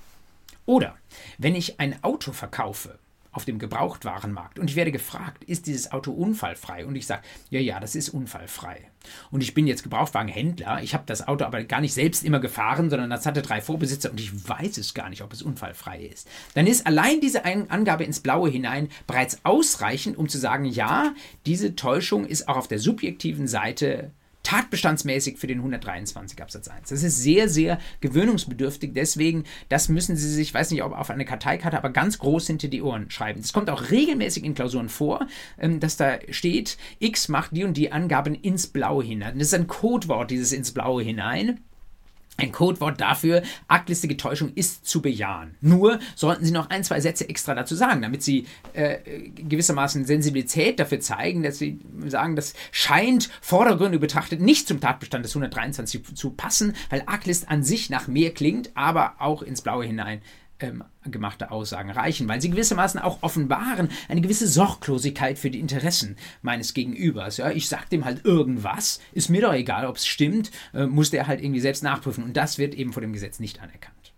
Oder wenn ich ein Auto verkaufe auf dem Gebrauchtwarenmarkt und ich werde gefragt, ist dieses Auto unfallfrei? Und ich sage, ja, ja, das ist unfallfrei. Und ich bin jetzt Gebrauchtwagenhändler, ich habe das Auto aber gar nicht selbst immer gefahren, sondern das hatte drei Vorbesitzer und ich weiß es gar nicht, ob es unfallfrei ist. Dann ist allein diese Angabe ins Blaue hinein bereits ausreichend, um zu sagen, ja, diese Täuschung ist auch auf der subjektiven Seite tatbestandsmäßig für den hundertdreiundzwanzig Absatz eins. Das ist sehr, sehr gewöhnungsbedürftig. Deswegen, das müssen Sie sich, ich weiß nicht, ob auf eine Karteikarte, aber ganz groß hinter die Ohren schreiben. Das kommt auch regelmäßig in Klausuren vor, dass da steht, X macht die und die Angaben ins Blaue hinein. Das ist ein Codewort, dieses ins Blaue hinein. Ein Codewort dafür, arglistige Täuschung ist zu bejahen. Nur sollten Sie noch ein, zwei Sätze extra dazu sagen, damit Sie äh, gewissermaßen Sensibilität dafür zeigen, dass Sie sagen, das scheint vordergründig betrachtet nicht zum Tatbestand des hundertdreiundzwanzig zu, zu passen, weil Arglist an sich nach mehr klingt, aber auch ins Blaue hinein ähm, gemachte Aussagen reichen, weil sie gewissermaßen auch offenbaren eine gewisse Sorglosigkeit für die Interessen meines Gegenübers. Ja, ich sage dem halt irgendwas, ist mir doch egal, ob es stimmt, äh, muss der halt irgendwie selbst nachprüfen und das wird eben vor dem Gesetz nicht anerkannt.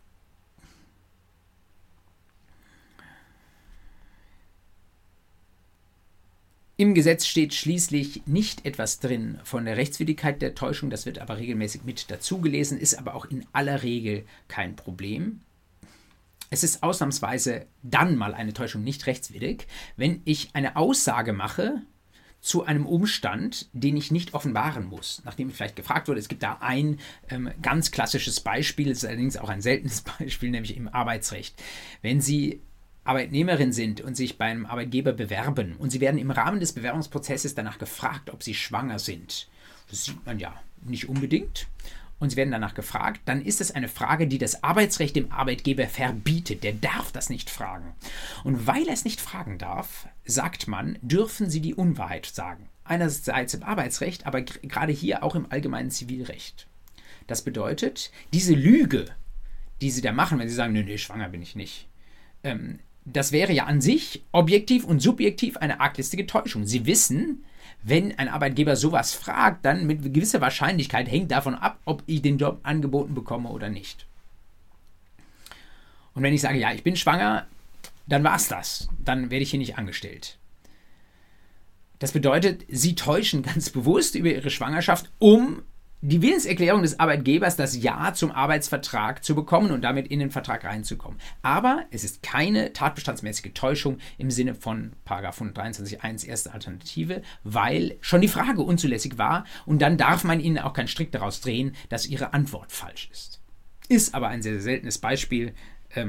Im Gesetz steht schließlich nicht etwas drin von der Rechtswidrigkeit der Täuschung, das wird aber regelmäßig mit dazugelesen, ist aber auch in aller Regel kein Problem. Es ist ausnahmsweise dann mal eine Täuschung nicht rechtswidrig, wenn ich eine Aussage mache zu einem Umstand, den ich nicht offenbaren muss. Nachdem ich vielleicht gefragt wurde, es gibt da ein ähm, ganz klassisches Beispiel, es ist allerdings auch ein seltenes Beispiel, nämlich im Arbeitsrecht. Wenn Sie Arbeitnehmerin sind und sich beim Arbeitgeber bewerben und Sie werden im Rahmen des Bewerbungsprozesses danach gefragt, ob Sie schwanger sind. Das sieht man ja nicht unbedingt. Und Sie werden danach gefragt, dann ist es eine Frage, die das Arbeitsrecht dem Arbeitgeber verbietet. Der darf das nicht fragen. Und weil er es nicht fragen darf, sagt man, dürfen Sie die Unwahrheit sagen. Einerseits im Arbeitsrecht, aber gerade hier auch im allgemeinen Zivilrecht. Das bedeutet, diese Lüge, die Sie da machen, wenn Sie sagen, nee, nee, schwanger bin ich nicht, ähm, das wäre ja an sich objektiv und subjektiv eine arglistige Täuschung. Sie wissen, wenn ein Arbeitgeber sowas fragt, dann mit gewisser Wahrscheinlichkeit hängt davon ab, ob ich den Job angeboten bekomme oder nicht. Und wenn ich sage, ja, ich bin schwanger, dann war es das. Dann werde ich hier nicht angestellt. Das bedeutet, Sie täuschen ganz bewusst über Ihre Schwangerschaft, um die Willenserklärung des Arbeitgebers, das Ja zum Arbeitsvertrag zu bekommen und damit in den Vertrag reinzukommen. Aber es ist keine tatbestandsmäßige Täuschung im Sinne von Paragraph hundertdreiundzwanzig Absatz eins erste Alternative, weil schon die Frage unzulässig war und dann darf man Ihnen auch keinen Strick daraus drehen, dass Ihre Antwort falsch ist. Ist aber ein sehr, sehr seltenes Beispiel, ähm,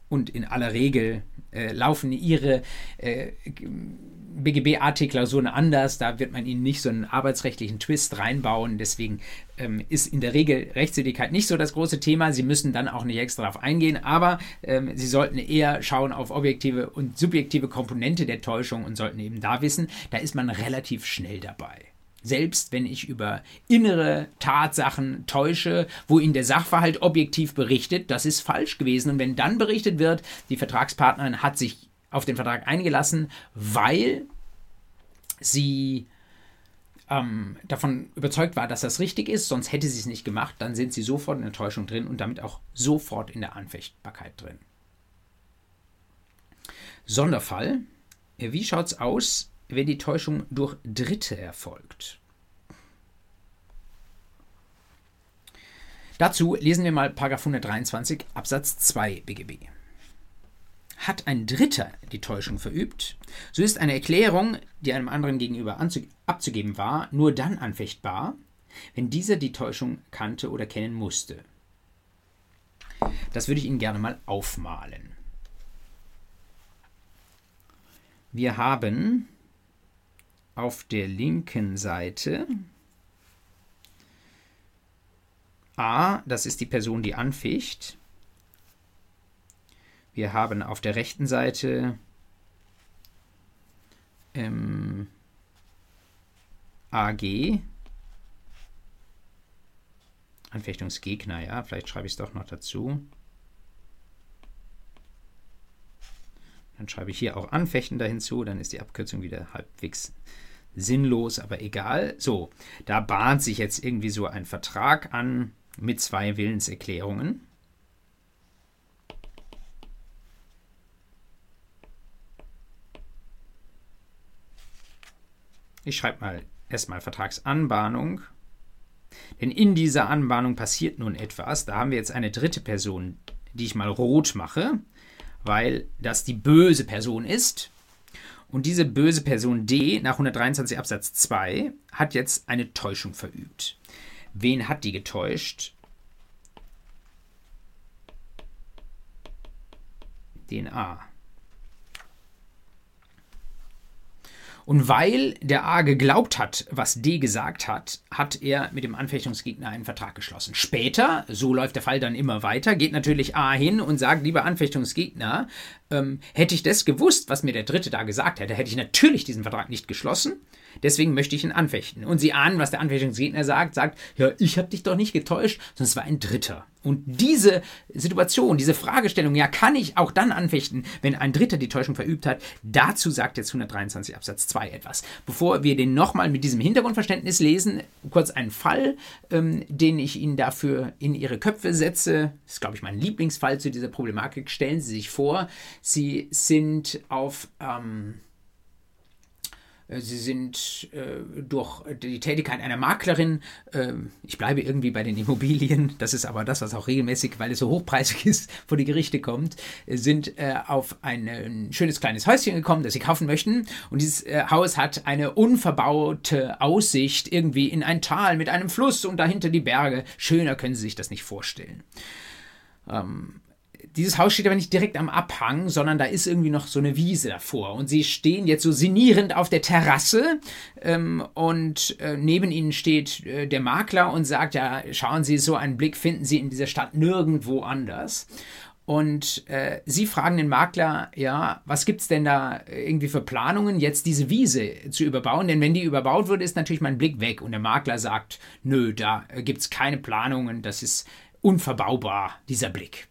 und in aller Regel äh, laufen ihre äh, B G B A T-Klausuren anders. Da wird man ihnen nicht so einen arbeitsrechtlichen Twist reinbauen. Deswegen ähm, ist in der Regel Rechtswidrigkeit nicht so das große Thema. Sie müssen dann auch nicht extra darauf eingehen, aber ähm, Sie sollten eher schauen auf objektive und subjektive Komponente der Täuschung und sollten eben da wissen, da ist man relativ schnell dabei. Selbst wenn ich über innere Tatsachen täusche, wo Ihnen der Sachverhalt objektiv berichtet, das ist falsch gewesen. Und wenn dann berichtet wird, die Vertragspartnerin hat sich auf den Vertrag eingelassen, weil sie ähm, davon überzeugt war, dass das richtig ist, sonst hätte sie es nicht gemacht, dann sind Sie sofort in der Täuschung drin und damit auch sofort in der Anfechtbarkeit drin. Sonderfall: Wie schaut es aus, wenn die Täuschung durch Dritte erfolgt? Dazu lesen wir mal Paragraph hundertdreiundzwanzig Absatz zwei B G B. Hat ein Dritter die Täuschung verübt, so ist eine Erklärung, die einem anderen gegenüber abzugeben war, nur dann anfechtbar, wenn dieser die Täuschung kannte oder kennen musste. Das würde ich Ihnen gerne mal aufmalen. Wir haben auf der linken Seite A, das ist die Person, die anficht. Wir haben auf der rechten Seite ähm, A G, Anfechtungsgegner, ja, vielleicht schreibe ich es doch noch dazu. Dann schreibe ich hier auch Anfechtender hinzu, dann ist die Abkürzung wieder halbwegs sinnlos, aber egal. So, da bahnt sich jetzt irgendwie so ein Vertrag an mit zwei Willenserklärungen. Ich schreibe mal erstmal Vertragsanbahnung, denn in dieser Anbahnung passiert nun etwas. Da haben wir jetzt eine dritte Person, die ich mal rot mache, weil das die böse Person ist. Und diese böse Person D nach hundertdreiundzwanzig Absatz zwei hat jetzt eine Täuschung verübt. Wen hat die getäuscht? Den A. Und weil der A geglaubt hat, was D gesagt hat, hat er mit dem Anfechtungsgegner einen Vertrag geschlossen. Später, so läuft der Fall dann immer weiter, geht natürlich A hin und sagt, lieber Anfechtungsgegner, ähm, hätte ich das gewusst, was mir der Dritte da gesagt hätte, hätte ich natürlich diesen Vertrag nicht geschlossen. Deswegen möchte ich ihn anfechten. Und Sie ahnen, was der Anfechtungsgegner sagt, sagt, ja, ich habe dich doch nicht getäuscht, sondern es war ein Dritter. Und diese Situation, diese Fragestellung, ja, kann ich auch dann anfechten, wenn ein Dritter die Täuschung verübt hat, dazu sagt jetzt hundertdreiundzwanzig Absatz zwei etwas. Bevor wir den nochmal mit diesem Hintergrundverständnis lesen, kurz einen Fall, ähm, den ich Ihnen dafür in Ihre Köpfe setze. Das ist, glaube ich, mein Lieblingsfall zu dieser Problematik. Stellen Sie sich vor, Sie sind auf... Ähm, Sie sind äh, durch die Tätigkeit einer Maklerin, äh, ich bleibe irgendwie bei den Immobilien, das ist aber das, was auch regelmäßig, weil es so hochpreisig ist, vor die Gerichte kommt, sind äh, auf ein, ein schönes kleines Häuschen gekommen, das Sie kaufen möchten. Und dieses äh, Haus hat eine unverbaute Aussicht irgendwie in ein Tal mit einem Fluss und dahinter die Berge. Schöner können Sie sich das nicht vorstellen. Ähm, Dieses Haus steht aber nicht direkt am Abhang, sondern da ist irgendwie noch so eine Wiese davor. Und sie stehen jetzt so sinnierend auf der Terrasse ähm, und äh, neben ihnen steht äh, der Makler und sagt, ja, schauen Sie, so einen Blick finden Sie in dieser Stadt nirgendwo anders. Und äh, Sie fragen den Makler, ja, was gibt es denn da irgendwie für Planungen, jetzt diese Wiese zu überbauen? Denn wenn die überbaut wird, ist natürlich mein Blick weg. Und der Makler sagt, nö, da äh, gibt es keine Planungen, das ist unverbaubar, dieser Blick.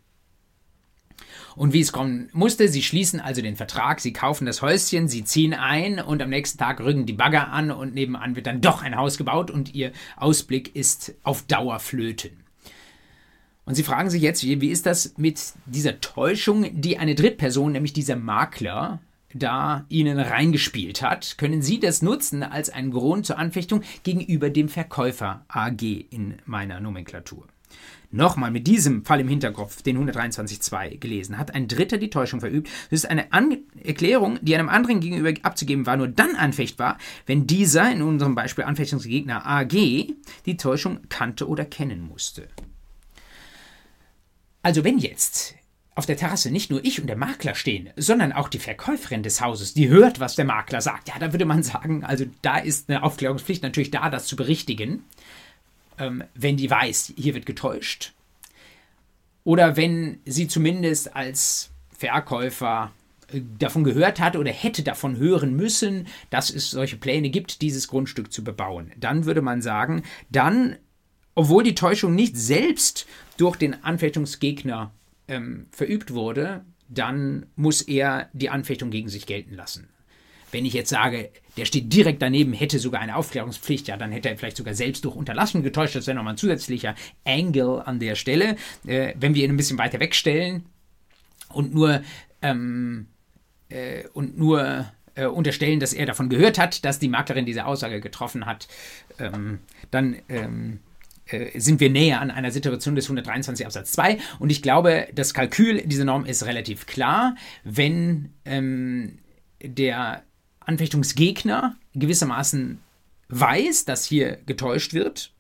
Und wie es kommen musste, sie schließen also den Vertrag, sie kaufen das Häuschen, sie ziehen ein und am nächsten Tag rücken die Bagger an und nebenan wird dann doch ein Haus gebaut und ihr Ausblick ist auf Dauer flöten. Und sie fragen sich jetzt, wie, wie ist das mit dieser Täuschung, die eine Drittperson, nämlich dieser Makler, da ihnen reingespielt hat? Können Sie das nutzen als einen Grund zur Anfechtung gegenüber dem Verkäufer A G in meiner Nomenklatur? Nochmal mit diesem Fall im Hinterkopf, den hundertdreiundzwanzig Absatz zwei gelesen, hat ein Dritter die Täuschung verübt. Das ist eine An- Erklärung, die einem anderen gegenüber abzugeben war, nur dann anfechtbar, wenn dieser, in unserem Beispiel Anfechtungsgegner A G, die Täuschung kannte oder kennen musste. Also wenn jetzt auf der Terrasse nicht nur ich und der Makler stehen, sondern auch die Verkäuferin des Hauses, die hört, was der Makler sagt. Ja, da würde man sagen, also da ist eine Aufklärungspflicht natürlich da, das zu berichtigen, ähm, wenn die weiß, hier wird getäuscht. Oder wenn sie zumindest als Verkäufer äh, davon gehört hat oder hätte davon hören müssen, dass es solche Pläne gibt, dieses Grundstück zu bebauen. Dann würde man sagen, dann, obwohl die Täuschung nicht selbst durch den Anfechtungsgegner ähm, verübt wurde, dann muss er die Anfechtung gegen sich gelten lassen. Wenn ich jetzt sage, der steht direkt daneben, hätte sogar eine Aufklärungspflicht, ja, dann hätte er vielleicht sogar selbst durch Unterlassung getäuscht. Das wäre nochmal ein zusätzlicher Angle an der Stelle. Äh, wenn wir ihn ein bisschen weiter wegstellen und nur, ähm, äh, und nur äh, unterstellen, dass er davon gehört hat, dass die Maklerin diese Aussage getroffen hat, ähm, dann ähm, äh, sind wir näher an einer Situation des hundertdreiundzwanzig Absatz zwei. Und ich glaube, das Kalkül dieser Norm ist relativ klar. Wenn ähm, der Anfechtungsgegner gewissermaßen weiß, dass hier getäuscht wird,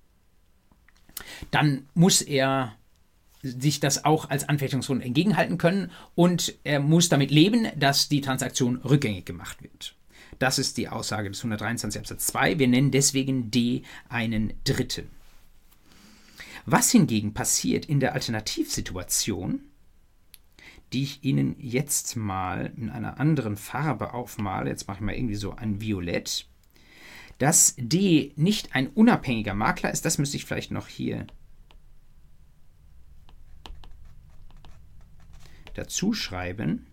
dann muss er sich das auch als Anfechtungsgrund entgegenhalten können und er muss damit leben, dass die Transaktion rückgängig gemacht wird. Das ist die Aussage des hundertdreiundzwanzig Absatz zwei. Wir nennen deswegen D einen Dritten. Was hingegen passiert in der Alternativsituation, die ich Ihnen jetzt mal in einer anderen Farbe aufmale, jetzt mache ich mal irgendwie so ein Violett, dass D nicht ein unabhängiger Makler ist, das müsste ich vielleicht noch hier dazu schreiben.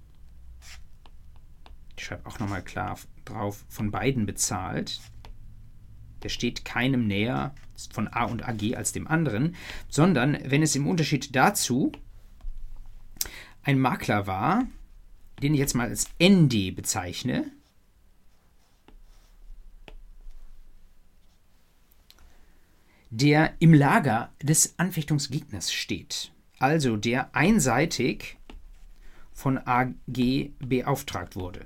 Ich schreibe auch nochmal klar drauf, von beiden bezahlt. Der steht keinem näher von A und A G als dem anderen, sondern wenn es im Unterschied dazu ein Makler war, den ich jetzt mal als N D bezeichne, der im Lager des Anfechtungsgegners steht, also der einseitig von A G beauftragt wurde.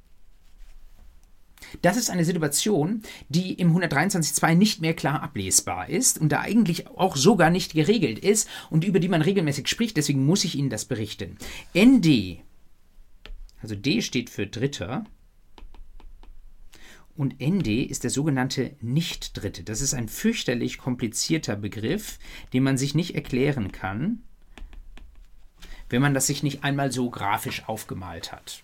Das ist eine Situation, die im hundertdreiundzwanzig Absatz zwei nicht mehr klar ablesbar ist und da eigentlich auch sogar nicht geregelt ist und über die man regelmäßig spricht, deswegen muss ich Ihnen das berichten. N D, also D steht für Dritter und N D ist der sogenannte Nicht-Dritte. Das ist ein fürchterlich komplizierter Begriff, den man sich nicht erklären kann, wenn man das sich nicht einmal so grafisch aufgemalt hat.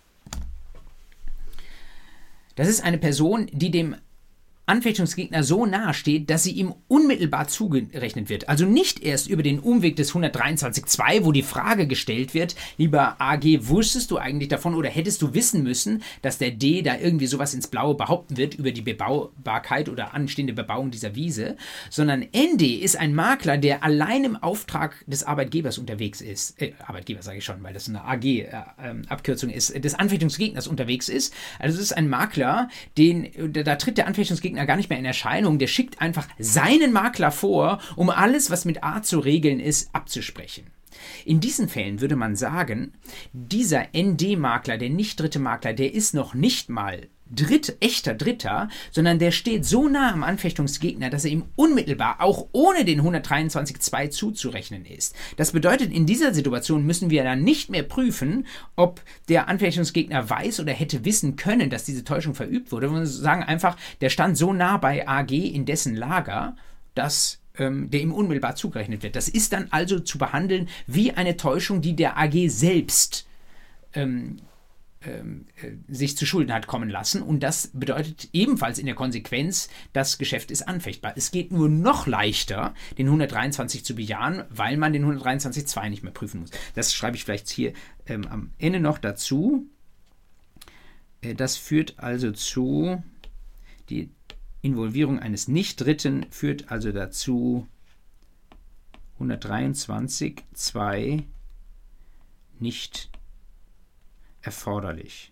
Das ist eine Person, die dem Anfechtungsgegner so nahe steht, dass sie ihm unmittelbar zugerechnet wird. Also nicht erst über den Umweg des hundertdreiundzwanzig Absatz zwei, wo die Frage gestellt wird, lieber A G, wusstest du eigentlich davon oder hättest du wissen müssen, dass der D da irgendwie sowas ins Blaue behaupten wird über die Bebaubarkeit oder anstehende Bebauung dieser Wiese, sondern N D ist ein Makler, der allein im Auftrag des Arbeitgebers unterwegs ist. Äh, Arbeitgeber sage ich schon, weil das eine A G-Abkürzung äh, ist, des Anfechtungsgegners unterwegs ist. Also es ist ein Makler, den, da, da tritt der Anfechtungsgegner gar nicht mehr in Erscheinung, der schickt einfach seinen Makler vor, um alles, was mit A zu regeln ist, abzusprechen. In diesen Fällen würde man sagen, dieser N D-Makler, der nicht dritte Makler, der ist noch nicht mal Dritt, echter Dritter, sondern der steht so nah am Anfechtungsgegner, dass er ihm unmittelbar, auch ohne den hundertdreiundzwanzig Absatz zwei zuzurechnen ist. Das bedeutet, in dieser Situation müssen wir dann nicht mehr prüfen, ob der Anfechtungsgegner weiß oder hätte wissen können, dass diese Täuschung verübt wurde. Wir sagen einfach, der stand so nah bei A G in dessen Lager, dass ähm, der ihm unmittelbar zugerechnet wird. Das ist dann also zu behandeln wie eine Täuschung, die der A G selbst ähm, sich zu Schulden hat kommen lassen und das bedeutet ebenfalls in der Konsequenz, das Geschäft ist anfechtbar. Es geht nur noch leichter, den hundertdreiundzwanzig zu bejahen, weil man den hundertdreiundzwanzig Absatz zwei nicht mehr prüfen muss. Das schreibe ich vielleicht hier ähm, am Ende noch dazu. Äh, das führt also zu, die Involvierung eines Nicht-Dritten führt also dazu, hundertdreiundzwanzig Absatz zwei nicht erforderlich.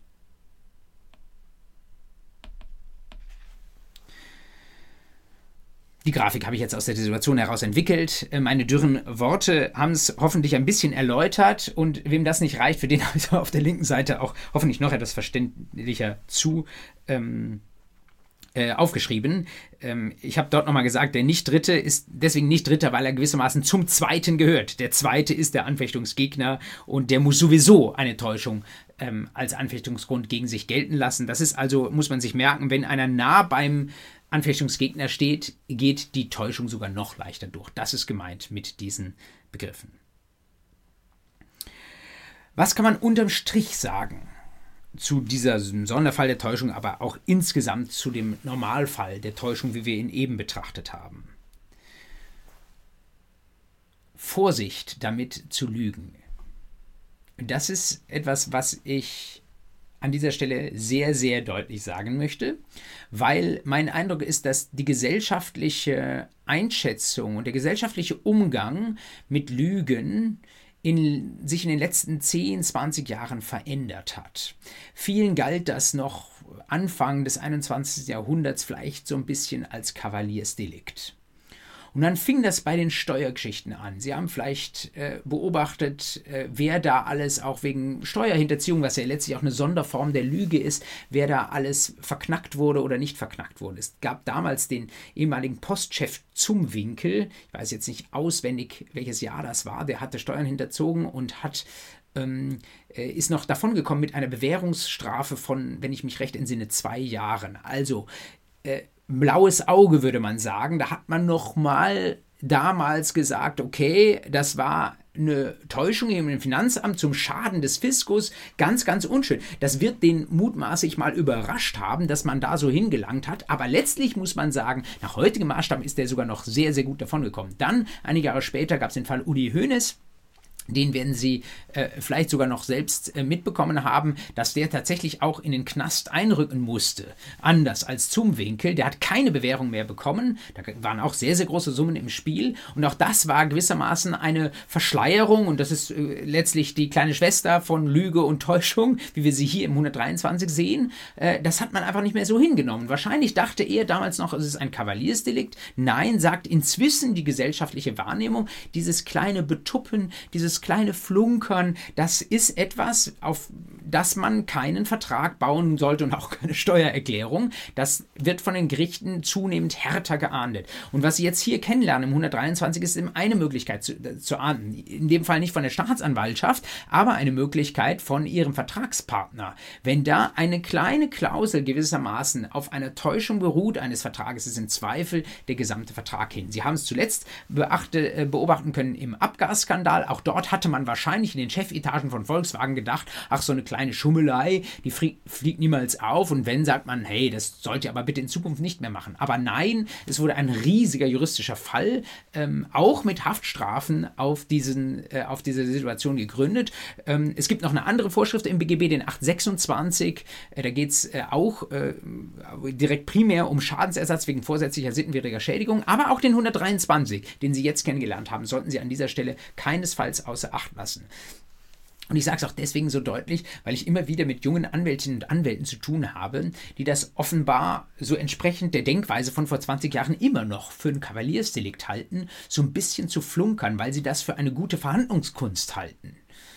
Die Grafik habe ich jetzt aus der Situation heraus entwickelt. Meine dürren Worte haben es hoffentlich ein bisschen erläutert und wem das nicht reicht, für den habe ich es auf der linken Seite auch hoffentlich noch etwas verständlicher zu ähm, äh, aufgeschrieben. Ähm, ich habe dort nochmal gesagt, der Nicht-Dritte ist deswegen nicht Dritter, weil er gewissermaßen zum Zweiten gehört. Der Zweite ist der Anfechtungsgegner und der muss sowieso eine Täuschung ähm, als Anfechtungsgrund gegen sich gelten lassen. Das ist also, muss man sich merken, wenn einer nah beim Anfechtungsgegner steht, geht die Täuschung sogar noch leichter durch. Das ist gemeint mit diesen Begriffen. Was kann man unterm Strich sagen zu diesem Sonderfall der Täuschung, aber auch insgesamt zu dem Normalfall der Täuschung, wie wir ihn eben betrachtet haben? Vorsicht damit zu lügen. Das ist etwas, was ich an dieser Stelle sehr, sehr deutlich sagen möchte, weil mein Eindruck ist, dass die gesellschaftliche Einschätzung und der gesellschaftliche Umgang mit Lügen in, sich in den letzten zehn, zwanzig Jahren verändert hat. Vielen galt das noch Anfang des einundzwanzigsten Jahrhunderts vielleicht so ein bisschen als Kavaliersdelikt. Und dann fing das bei den Steuergeschichten an. Sie haben vielleicht äh, beobachtet, äh, wer da alles auch wegen Steuerhinterziehung, was ja letztlich auch eine Sonderform der Lüge ist, wer da alles verknackt wurde oder nicht verknackt wurde. Es gab damals den ehemaligen Postchef Zumwinkel, ich weiß jetzt nicht auswendig, welches Jahr das war, der hatte Steuern hinterzogen und hat ähm, ist noch davongekommen mit einer Bewährungsstrafe von, wenn ich mich recht entsinne, zwei Jahren. Also äh, blaues Auge, würde man sagen. Da hat man noch mal damals gesagt, okay, das war eine Täuschung im Finanzamt zum Schaden des Fiskus. Ganz, ganz unschön. Das wird den mutmaßlich mal überrascht haben, dass man da so hingelangt hat. Aber letztlich muss man sagen, nach heutigem Maßstab ist der sogar noch sehr, sehr gut davongekommen. Dann, einige Jahre später, gab es den Fall Uli Hoeneß. Den werden Sie äh, vielleicht sogar noch selbst äh, mitbekommen haben, dass der tatsächlich auch in den Knast einrücken musste. Anders als Zumwinkel. Der hat keine Bewährung mehr bekommen. Da waren auch sehr, sehr große Summen im Spiel. Und auch das war gewissermaßen eine Verschleierung. Und das ist äh, letztlich die kleine Schwester von Lüge und Täuschung, wie wir sie hier im hundertdreiundzwanzig sehen. Äh, das hat man einfach nicht mehr so hingenommen. Wahrscheinlich dachte er damals noch, es ist ein Kavaliersdelikt. Nein, sagt inzwischen die gesellschaftliche Wahrnehmung, dieses kleine Betuppen, dieses kleine Flunkern, das ist etwas, auf das man keinen Vertrag bauen sollte und auch keine Steuererklärung. Das wird von den Gerichten zunehmend härter geahndet. Und was Sie jetzt hier kennenlernen im hundertdreiundzwanzig ist eben eine Möglichkeit zu, zu ahnden. In dem Fall nicht von der Staatsanwaltschaft, aber eine Möglichkeit von Ihrem Vertragspartner. Wenn da eine kleine Klausel gewissermaßen auf einer Täuschung beruht eines Vertrages, ist im Zweifel der gesamte Vertrag hin. Sie haben es zuletzt beachte, beobachten können im Abgasskandal. Auch dort hatte man wahrscheinlich in den Chefetagen von Volkswagen gedacht, ach, so eine kleine Schummelei, die fliegt niemals auf. Und wenn, sagt man, hey, das sollt ihr aber bitte in Zukunft nicht mehr machen. Aber nein, es wurde ein riesiger juristischer Fall, ähm, auch mit Haftstrafen auf, diesen, äh, auf diese Situation gegründet. Ähm, es gibt noch eine andere Vorschrift im B G B, den achthundertsechsundzwanzig. Äh, da geht es äh, auch äh, direkt primär um Schadensersatz wegen vorsätzlicher sittenwidriger Schädigung, aber auch den hundertdreiundzwanzig, den Sie jetzt kennengelernt haben, sollten Sie an dieser Stelle keinesfalls außer Acht lassen. Und ich sage es auch deswegen so deutlich, weil ich immer wieder mit jungen Anwältinnen und Anwälten zu tun habe, die das offenbar so entsprechend der Denkweise von vor zwanzig Jahren immer noch für ein Kavaliersdelikt halten, so ein bisschen zu flunkern, weil sie das für eine gute Verhandlungskunst halten.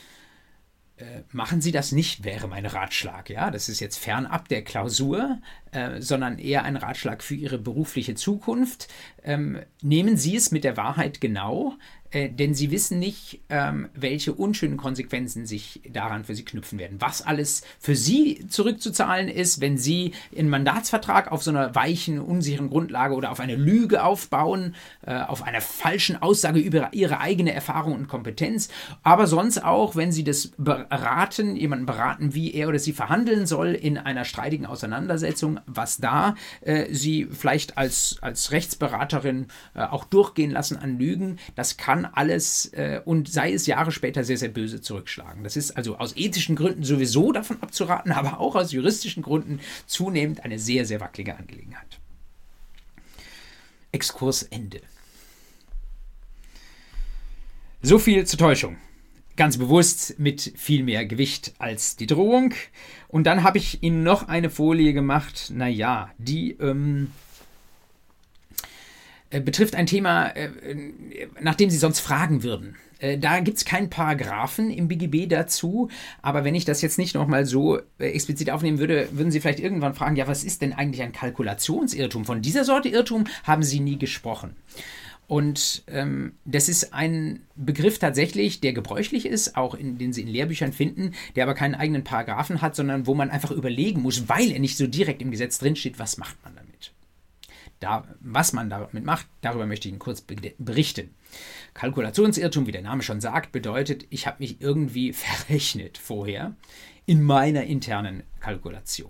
Äh, machen Sie das nicht, wäre mein Ratschlag. Ja? Das ist jetzt fernab der Klausur, äh, sondern eher ein Ratschlag für Ihre berufliche Zukunft. Ähm, nehmen Sie es mit der Wahrheit genau, äh, denn Sie wissen nicht, ähm, welche unschönen Konsequenzen sich daran für Sie knüpfen werden. Was alles für Sie zurückzuzahlen ist, wenn Sie einen Mandatsvertrag auf so einer weichen, unsicheren Grundlage oder auf eine Lüge aufbauen, äh, auf einer falschen Aussage über Ihre eigene Erfahrung und Kompetenz, aber sonst auch, wenn Sie das beraten, jemanden beraten, wie er oder sie verhandeln soll in einer streitigen Auseinandersetzung, was da äh, Sie vielleicht als, als Rechtsberaterin äh, auch durchgehen lassen an Lügen, das kann alles äh, und sei es Jahre später sehr, sehr böse zurückschlagen. Das ist also aus ethischen Gründen sowieso davon abzuraten, aber auch aus juristischen Gründen zunehmend eine sehr, sehr wackelige Angelegenheit. Exkurs Ende. So viel zur Täuschung. Ganz bewusst mit viel mehr Gewicht als die Drohung. Und dann habe ich Ihnen noch eine Folie gemacht, naja, die ähm, äh, betrifft ein Thema, äh, nach dem Sie sonst fragen würden. Äh, da gibt es keinen Paragraphen im B G B dazu, aber wenn ich das jetzt nicht nochmal so äh, explizit aufnehmen würde, würden Sie vielleicht irgendwann fragen, ja, was ist denn eigentlich ein Kalkulationsirrtum? Von dieser Sorte Irrtum haben Sie nie gesprochen. Und ähm, das ist ein Begriff tatsächlich, der gebräuchlich ist, auch in, den Sie in Lehrbüchern finden, der aber keinen eigenen Paragraphen hat, sondern wo man einfach überlegen muss, weil er nicht so direkt im Gesetz drinsteht, was macht man damit? Da, was man damit macht, darüber möchte ich Ihnen kurz berichten. Kalkulationsirrtum, wie der Name schon sagt, bedeutet, ich habe mich irgendwie verrechnet vorher in meiner internen Kalkulation.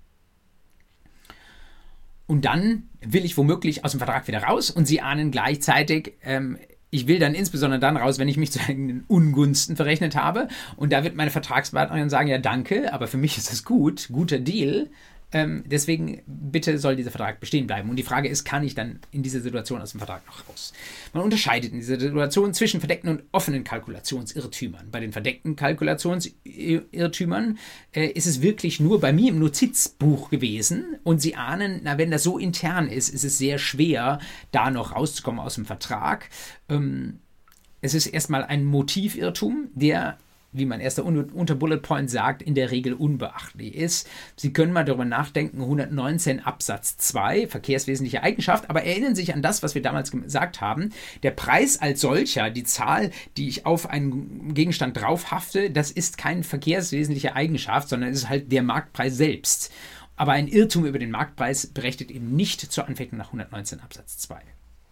Und dann will ich womöglich aus dem Vertrag wieder raus und Sie ahnen gleichzeitig, ähm, ich will dann insbesondere dann raus, wenn ich mich zu eigenen Ungunsten verrechnet habe. Und da wird meine Vertragspartnerin sagen, ja danke, aber für mich ist das gut, guter Deal. Ähm, deswegen bitte soll dieser Vertrag bestehen bleiben. Und die Frage ist, kann ich dann in dieser Situation aus dem Vertrag noch raus? Man unterscheidet in dieser Situation zwischen verdeckten und offenen Kalkulationsirrtümern. Bei den verdeckten Kalkulationsirrtümern äh, ist es wirklich nur bei mir im Notizbuch gewesen. Und Sie ahnen, na, wenn das so intern ist, ist es sehr schwer, da noch rauszukommen aus dem Vertrag. Ähm, es ist erstmal ein Motivirrtum, der, wie mein erster unter Bullet Point sagt, in der Regel unbeachtlich ist. Sie können mal darüber nachdenken, hundertneunzehn Absatz zwei, verkehrswesentliche Eigenschaft, aber erinnern Sie sich an das, was wir damals gesagt haben. Der Preis als solcher, die Zahl, die ich auf einen Gegenstand draufhafte, das ist keine verkehrswesentliche Eigenschaft, sondern es ist halt der Marktpreis selbst. Aber ein Irrtum über den Marktpreis berechtigt eben nicht zur Anfechtung nach hundertneunzehn Absatz zwei.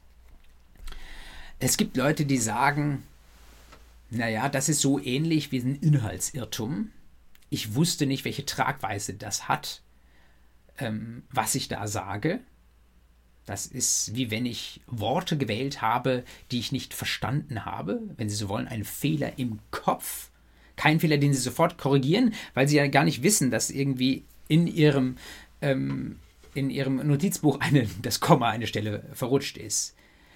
Es gibt Leute, die sagen, naja, das ist so ähnlich wie ein Inhaltsirrtum. Ich wusste nicht, welche Tragweite das hat, ähm, was ich da sage. Das ist wie wenn ich Worte gewählt habe, die ich nicht verstanden habe. Wenn Sie so wollen, ein Fehler im Kopf. Kein Fehler, den Sie sofort korrigieren, weil Sie ja gar nicht wissen, dass irgendwie in Ihrem, ähm, in Ihrem Notizbuch eine, das Komma eine Stelle verrutscht ist.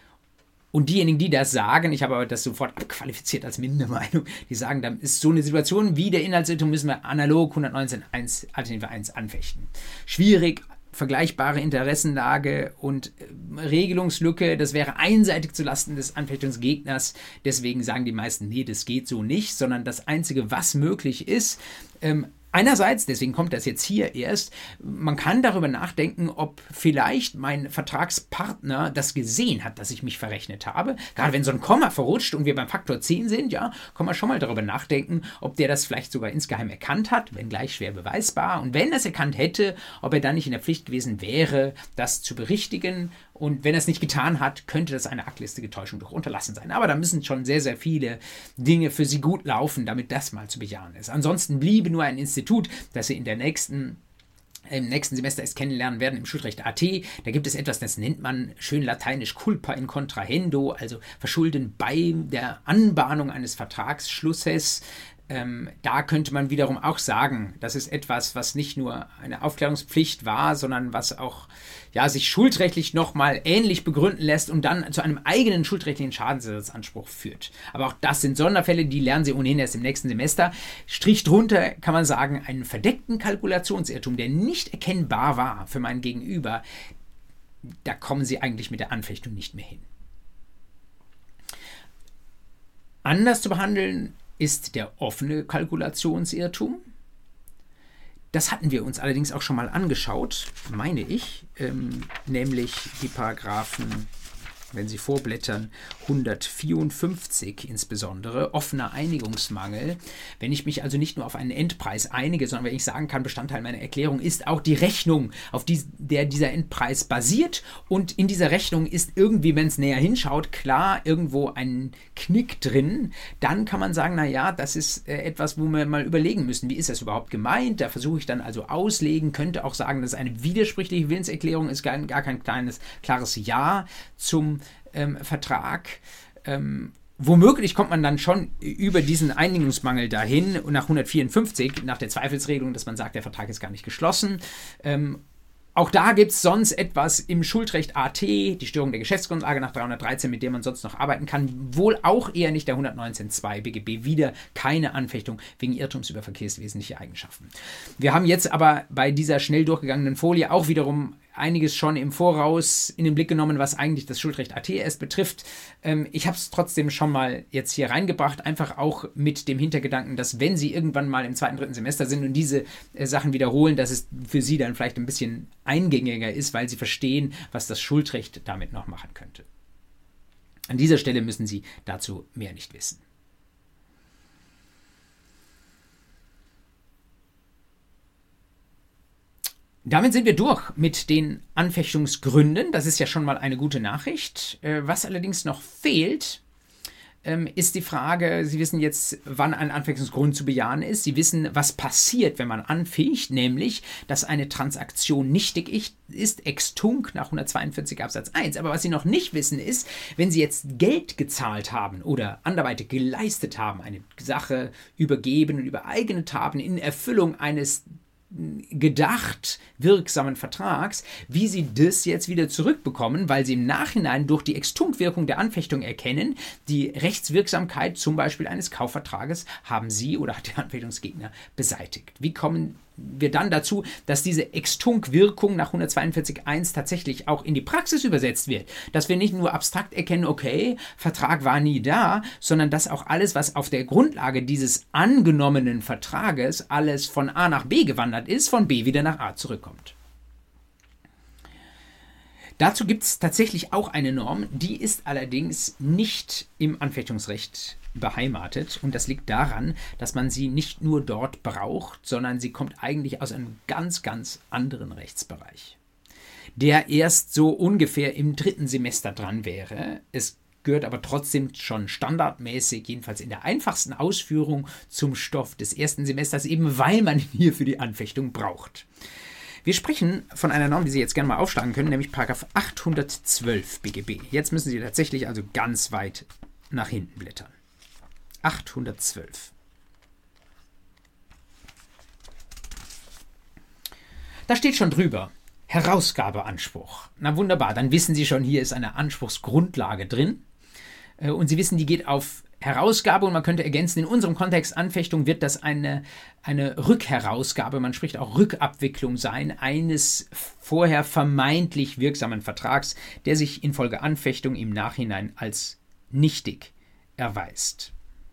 Und diejenigen, die das sagen, ich habe aber das sofort abqualifiziert als Mindermeinung, die sagen, dann ist so eine Situation wie der Inhaltsirrtum, müssen wir analog hundertneunzehn Absatz eins Alternative eins anfechten. Schwierig, vergleichbare Interessenlage und äh, Regelungslücke, das wäre einseitig zulasten des Anfechtungsgegners. Deswegen sagen die meisten, nee, das geht so nicht, sondern das Einzige, was möglich ist, ähm, einerseits, deswegen kommt das jetzt hier erst, man kann darüber nachdenken, ob vielleicht mein Vertragspartner das gesehen hat, dass ich mich verrechnet habe. Gerade wenn so ein Komma verrutscht und wir beim Faktor zehn sind, ja, kann man schon mal darüber nachdenken, ob der das vielleicht sogar insgeheim erkannt hat, wenn gleich schwer beweisbar. Und wenn er es erkannt hätte, ob er dann nicht in der Pflicht gewesen wäre, das zu berichtigen. Und wenn er es nicht getan hat, könnte das eine arglistige Täuschung durch Unterlassen sein. Aber da müssen schon sehr, sehr viele Dinge für Sie gut laufen, damit das mal zu bejahen ist. Ansonsten bliebe nur ein Institut, das Sie in der nächsten im nächsten Semester erst kennenlernen werden im Schuldrecht A T. Da gibt es etwas, das nennt man schön lateinisch culpa in contrahendo, also Verschulden bei der Anbahnung eines Vertragsschlusses. Ähm, da könnte man wiederum auch sagen, das ist etwas, was nicht nur eine Aufklärungspflicht war, sondern was auch ja, sich schuldrechtlich nochmal ähnlich begründen lässt und dann zu einem eigenen schuldrechtlichen Schadensersatzanspruch führt. Aber auch das sind Sonderfälle, die lernen Sie ohnehin erst im nächsten Semester. Strich drunter kann man sagen, einen verdeckten Kalkulationsirrtum, der nicht erkennbar war für mein Gegenüber, da kommen Sie eigentlich mit der Anfechtung nicht mehr hin. Anders zu behandeln ist der offene Kalkulationsirrtum. Das hatten wir uns allerdings auch schon mal angeschaut, meine ich, ähm, nämlich die Paragraphen, wenn Sie vorblättern, hundertvierundfünfzig insbesondere, offener Einigungsmangel. Wenn ich mich also nicht nur auf einen Endpreis einige, sondern wenn ich sagen kann, Bestandteil meiner Erklärung ist auch die Rechnung, auf die, der dieser Endpreis basiert. Und in dieser Rechnung ist irgendwie, wenn es näher hinschaut, klar irgendwo ein Knick drin. Dann kann man sagen, naja, das ist äh, etwas, wo wir mal überlegen müssen, wie ist das überhaupt gemeint? Da versuche ich dann also auslegen, könnte auch sagen, dass eine widersprüchliche Willenserklärung ist, gar, gar kein kleines, klares Ja zum Ähm, Vertrag. Ähm, womöglich kommt man dann schon über diesen Einigungsmangel dahin und nach hundertvierundfünfzig, nach der Zweifelsregelung, dass man sagt, der Vertrag ist gar nicht geschlossen. Ähm, auch da gibt es sonst etwas im Schuldrecht A T, die Störung der Geschäftsgrundlage nach dreihundertdreizehn, mit dem man sonst noch arbeiten kann. Wohl auch eher nicht der hundertneunzehn Absatz zwei B G B, wieder keine Anfechtung wegen Irrtums über verkehrswesentliche Eigenschaften. Wir haben jetzt aber bei dieser schnell durchgegangenen Folie auch wiederum einiges schon im Voraus in den Blick genommen, was eigentlich das Schuldrecht A T erst betrifft. Ähm, ich habe es trotzdem schon mal jetzt hier reingebracht, einfach auch mit dem Hintergedanken, dass wenn Sie irgendwann mal im zweiten, dritten Semester sind und diese äh, Sachen wiederholen, dass es für Sie dann vielleicht ein bisschen eingängiger ist, weil Sie verstehen, was das Schuldrecht damit noch machen könnte. An dieser Stelle müssen Sie dazu mehr nicht wissen. Damit sind wir durch mit den Anfechtungsgründen. Das ist ja schon mal eine gute Nachricht. Was allerdings noch fehlt, ist die Frage, Sie wissen jetzt, wann ein Anfechtungsgrund zu bejahen ist. Sie wissen, was passiert, wenn man anficht, nämlich, dass eine Transaktion nichtig ist, ex tunc nach hundertzweiundvierzig Absatz eins. Aber was Sie noch nicht wissen ist, wenn Sie jetzt Geld gezahlt haben oder anderweitig geleistet haben, eine Sache übergeben und übereignet haben in Erfüllung eines gedacht wirksamen Vertrags, wie Sie das jetzt wieder zurückbekommen, weil Sie im Nachhinein durch die Ex-tunc-Wirkung der Anfechtung erkennen, die Rechtswirksamkeit zum Beispiel eines Kaufvertrages haben Sie oder hat der Anfechtungsgegner beseitigt. Wie kommen wir dann dazu, dass diese Ex-tunc-Wirkung nach hundertzweiundvierzig Absatz eins tatsächlich auch in die Praxis übersetzt wird? Dass wir nicht nur abstrakt erkennen, okay, Vertrag war nie da, sondern dass auch alles, was auf der Grundlage dieses angenommenen Vertrages alles von A nach B gewandert ist, von B wieder nach A zurückkommt. Dazu gibt es tatsächlich auch eine Norm, die ist allerdings nicht im Anfechtungsrecht beheimatet und das liegt daran, dass man sie nicht nur dort braucht, sondern sie kommt eigentlich aus einem ganz, ganz anderen Rechtsbereich, der erst so ungefähr im dritten Semester dran wäre. Es gehört aber trotzdem schon standardmäßig, jedenfalls in der einfachsten Ausführung, zum Stoff des ersten Semesters, eben weil man ihn hier für die Anfechtung braucht. Wir sprechen von einer Norm, die Sie jetzt gerne mal aufschlagen können, nämlich Paragraph achthundertzwölf B G B. Jetzt müssen Sie tatsächlich also ganz weit nach hinten blättern. achthundertzwölf. Da steht schon drüber, Herausgabeanspruch. Na wunderbar, dann wissen Sie schon, hier ist eine Anspruchsgrundlage drin. Und Sie wissen, die geht auf Herausgabe und man könnte ergänzen, in unserem Kontext Anfechtung wird das eine, eine Rückherausgabe, man spricht auch Rückabwicklung sein, eines vorher vermeintlich wirksamen Vertrags, der sich infolge Anfechtung im Nachhinein als nichtig erweist.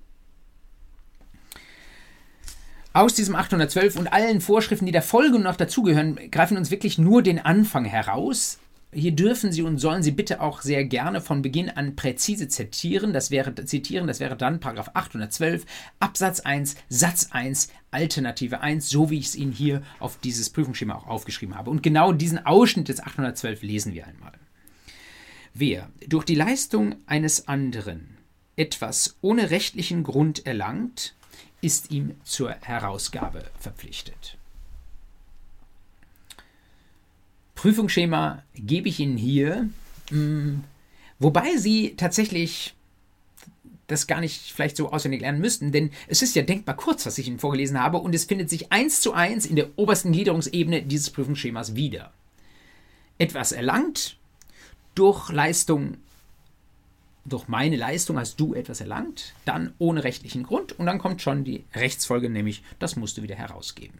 Aus diesem achthundertzwölf und allen Vorschriften, die der Folge noch dazugehören, greifen uns wirklich nur den Anfang heraus. Hier dürfen Sie und sollen Sie bitte auch sehr gerne von Beginn an präzise zitieren. Das wäre, zitieren, das wäre dann Paragraph achthundertzwölf Absatz eins Satz eins Alternative eins, so wie ich es Ihnen hier auf dieses Prüfungsschema auch aufgeschrieben habe. Und genau diesen Ausschnitt des achthundertzwölf lesen wir einmal. Wer durch die Leistung eines anderen etwas ohne rechtlichen Grund erlangt, ist ihm zur Herausgabe verpflichtet. Prüfungsschema gebe ich Ihnen hier, mh, wobei Sie tatsächlich das gar nicht vielleicht so auswendig lernen müssten, denn es ist ja denkbar kurz, was ich Ihnen vorgelesen habe, und es findet sich eins zu eins in der obersten Gliederungsebene dieses Prüfungsschemas wieder. Etwas erlangt, durch Leistung, durch meine Leistung hast du etwas erlangt, dann ohne rechtlichen Grund und dann kommt schon die Rechtsfolge, nämlich das musst du wieder herausgeben.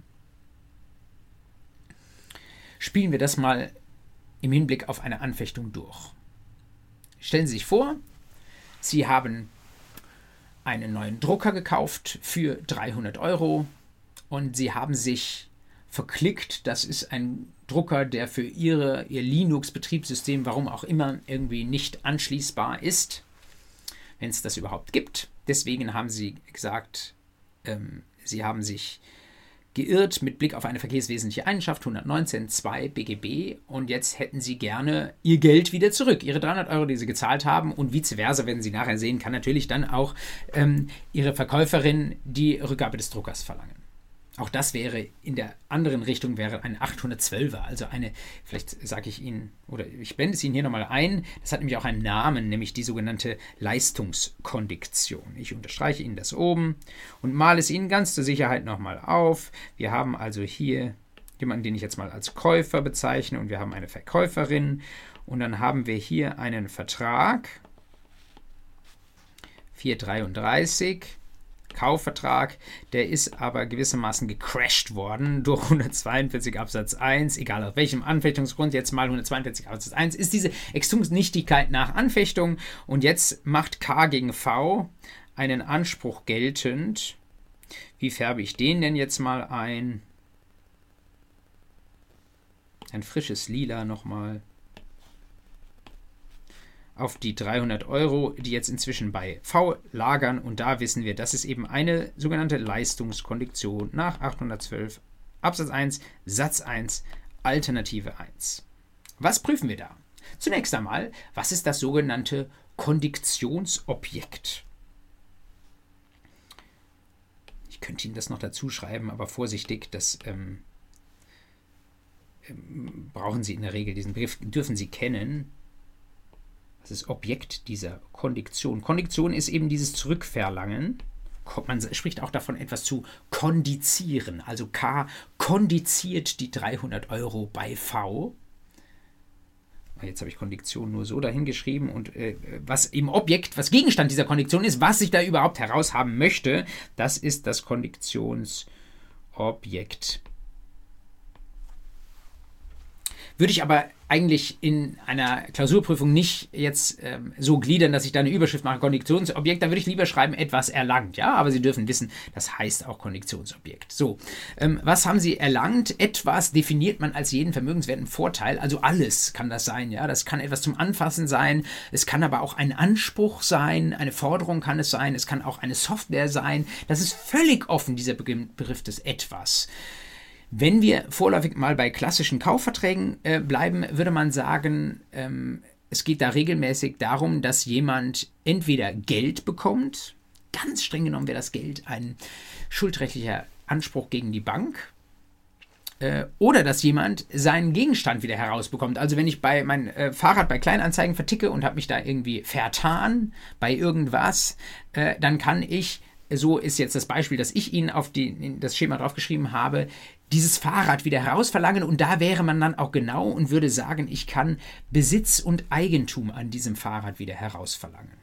Spielen wir das mal im Hinblick auf eine Anfechtung durch. Stellen Sie sich vor, Sie haben einen neuen Drucker gekauft für dreihundert Euro und Sie haben sich verklickt, das ist ein Drucker, der für Ihre, Ihr Linux-Betriebssystem, warum auch immer, irgendwie nicht anschließbar ist, wenn es das überhaupt gibt. Deswegen haben Sie gesagt, ähm, Sie haben sich geirrt mit Blick auf eine verkehrswesentliche Eigenschaft, hundertneunzehn Absatz zwei B G B, und jetzt hätten Sie gerne Ihr Geld wieder zurück, Ihre dreihundert Euro, die Sie gezahlt haben, und vice versa, werden Sie nachher sehen, kann natürlich dann auch ähm, Ihre Verkäuferin die Rückgabe des Druckers verlangen. Auch das wäre in der anderen Richtung wäre ein achthundertzwölfer, also eine, vielleicht sage ich Ihnen, oder ich blende es Ihnen hier nochmal ein, das hat nämlich auch einen Namen, nämlich die sogenannte Leistungskondiktion. Ich unterstreiche Ihnen das oben und male es Ihnen ganz zur Sicherheit nochmal auf. Wir haben also hier jemanden, den ich jetzt mal als Käufer bezeichne, und wir haben eine Verkäuferin, und dann haben wir hier einen Vertrag, vierhundertdreiunddreißig, Kaufvertrag, der ist aber gewissermaßen gecrashed worden durch hundertzweiundvierzig Absatz eins, egal auf welchem Anfechtungsgrund, jetzt mal hundertzweiundvierzig Absatz eins, ist diese Extungsnichtigkeit nach Anfechtung und jetzt macht K gegen V einen Anspruch geltend. Wie färbe ich den denn jetzt mal ein? Ein frisches Lila nochmal. Auf die dreihundert Euro, die jetzt inzwischen bei V lagern. Und da wissen wir, das ist eben eine sogenannte Leistungskondition nach achthundertzwölf Absatz eins, Satz eins, Alternative eins. Was prüfen wir da? Zunächst einmal, was ist das sogenannte Kondiktionsobjekt? Ich könnte Ihnen das noch dazu schreiben, aber vorsichtig, das ähm, ähm, brauchen Sie in der Regel, diesen Begriff dürfen Sie kennen. Das ist Objekt dieser Kondiktion. Kondiktion ist eben dieses Zurückverlangen. Man spricht auch davon, etwas zu kondizieren. Also K kondiziert die dreihundert Euro bei V. Jetzt habe ich Kondiktion nur so dahingeschrieben. Und äh, was im Objekt, was Gegenstand dieser Kondiktion ist, was ich da überhaupt heraushaben möchte, das ist das Kondiktionsobjekt. Würde ich aber eigentlich in einer Klausurprüfung nicht jetzt ähm, so gliedern, dass ich da eine Überschrift mache, Kondiktionsobjekt, dann würde ich lieber schreiben, etwas erlangt. Ja, aber Sie dürfen wissen, das heißt auch Kondiktionsobjekt. So, ähm, was haben Sie erlangt? Etwas definiert man als jeden vermögenswerten Vorteil, also alles kann das sein. Ja, das kann etwas zum Anfassen sein, es kann aber auch ein Anspruch sein, eine Forderung kann es sein, es kann auch eine Software sein. Das ist völlig offen, dieser Begriff des Etwas. Wenn wir vorläufig mal bei klassischen Kaufverträgen äh, bleiben, würde man sagen, ähm, es geht da regelmäßig darum, dass jemand entweder Geld bekommt, ganz streng genommen wäre das Geld ein schuldrechtlicher Anspruch gegen die Bank, äh, oder dass jemand seinen Gegenstand wieder herausbekommt. Also wenn ich bei mein äh, Fahrrad bei Kleinanzeigen verticke und habe mich da irgendwie vertan bei irgendwas, äh, dann kann ich, so ist jetzt das Beispiel, das ich Ihnen auf die, in das Schema draufgeschrieben habe, dieses Fahrrad wieder herausverlangen und da wäre man dann auch genau und würde sagen, ich kann Besitz und Eigentum an diesem Fahrrad wieder herausverlangen.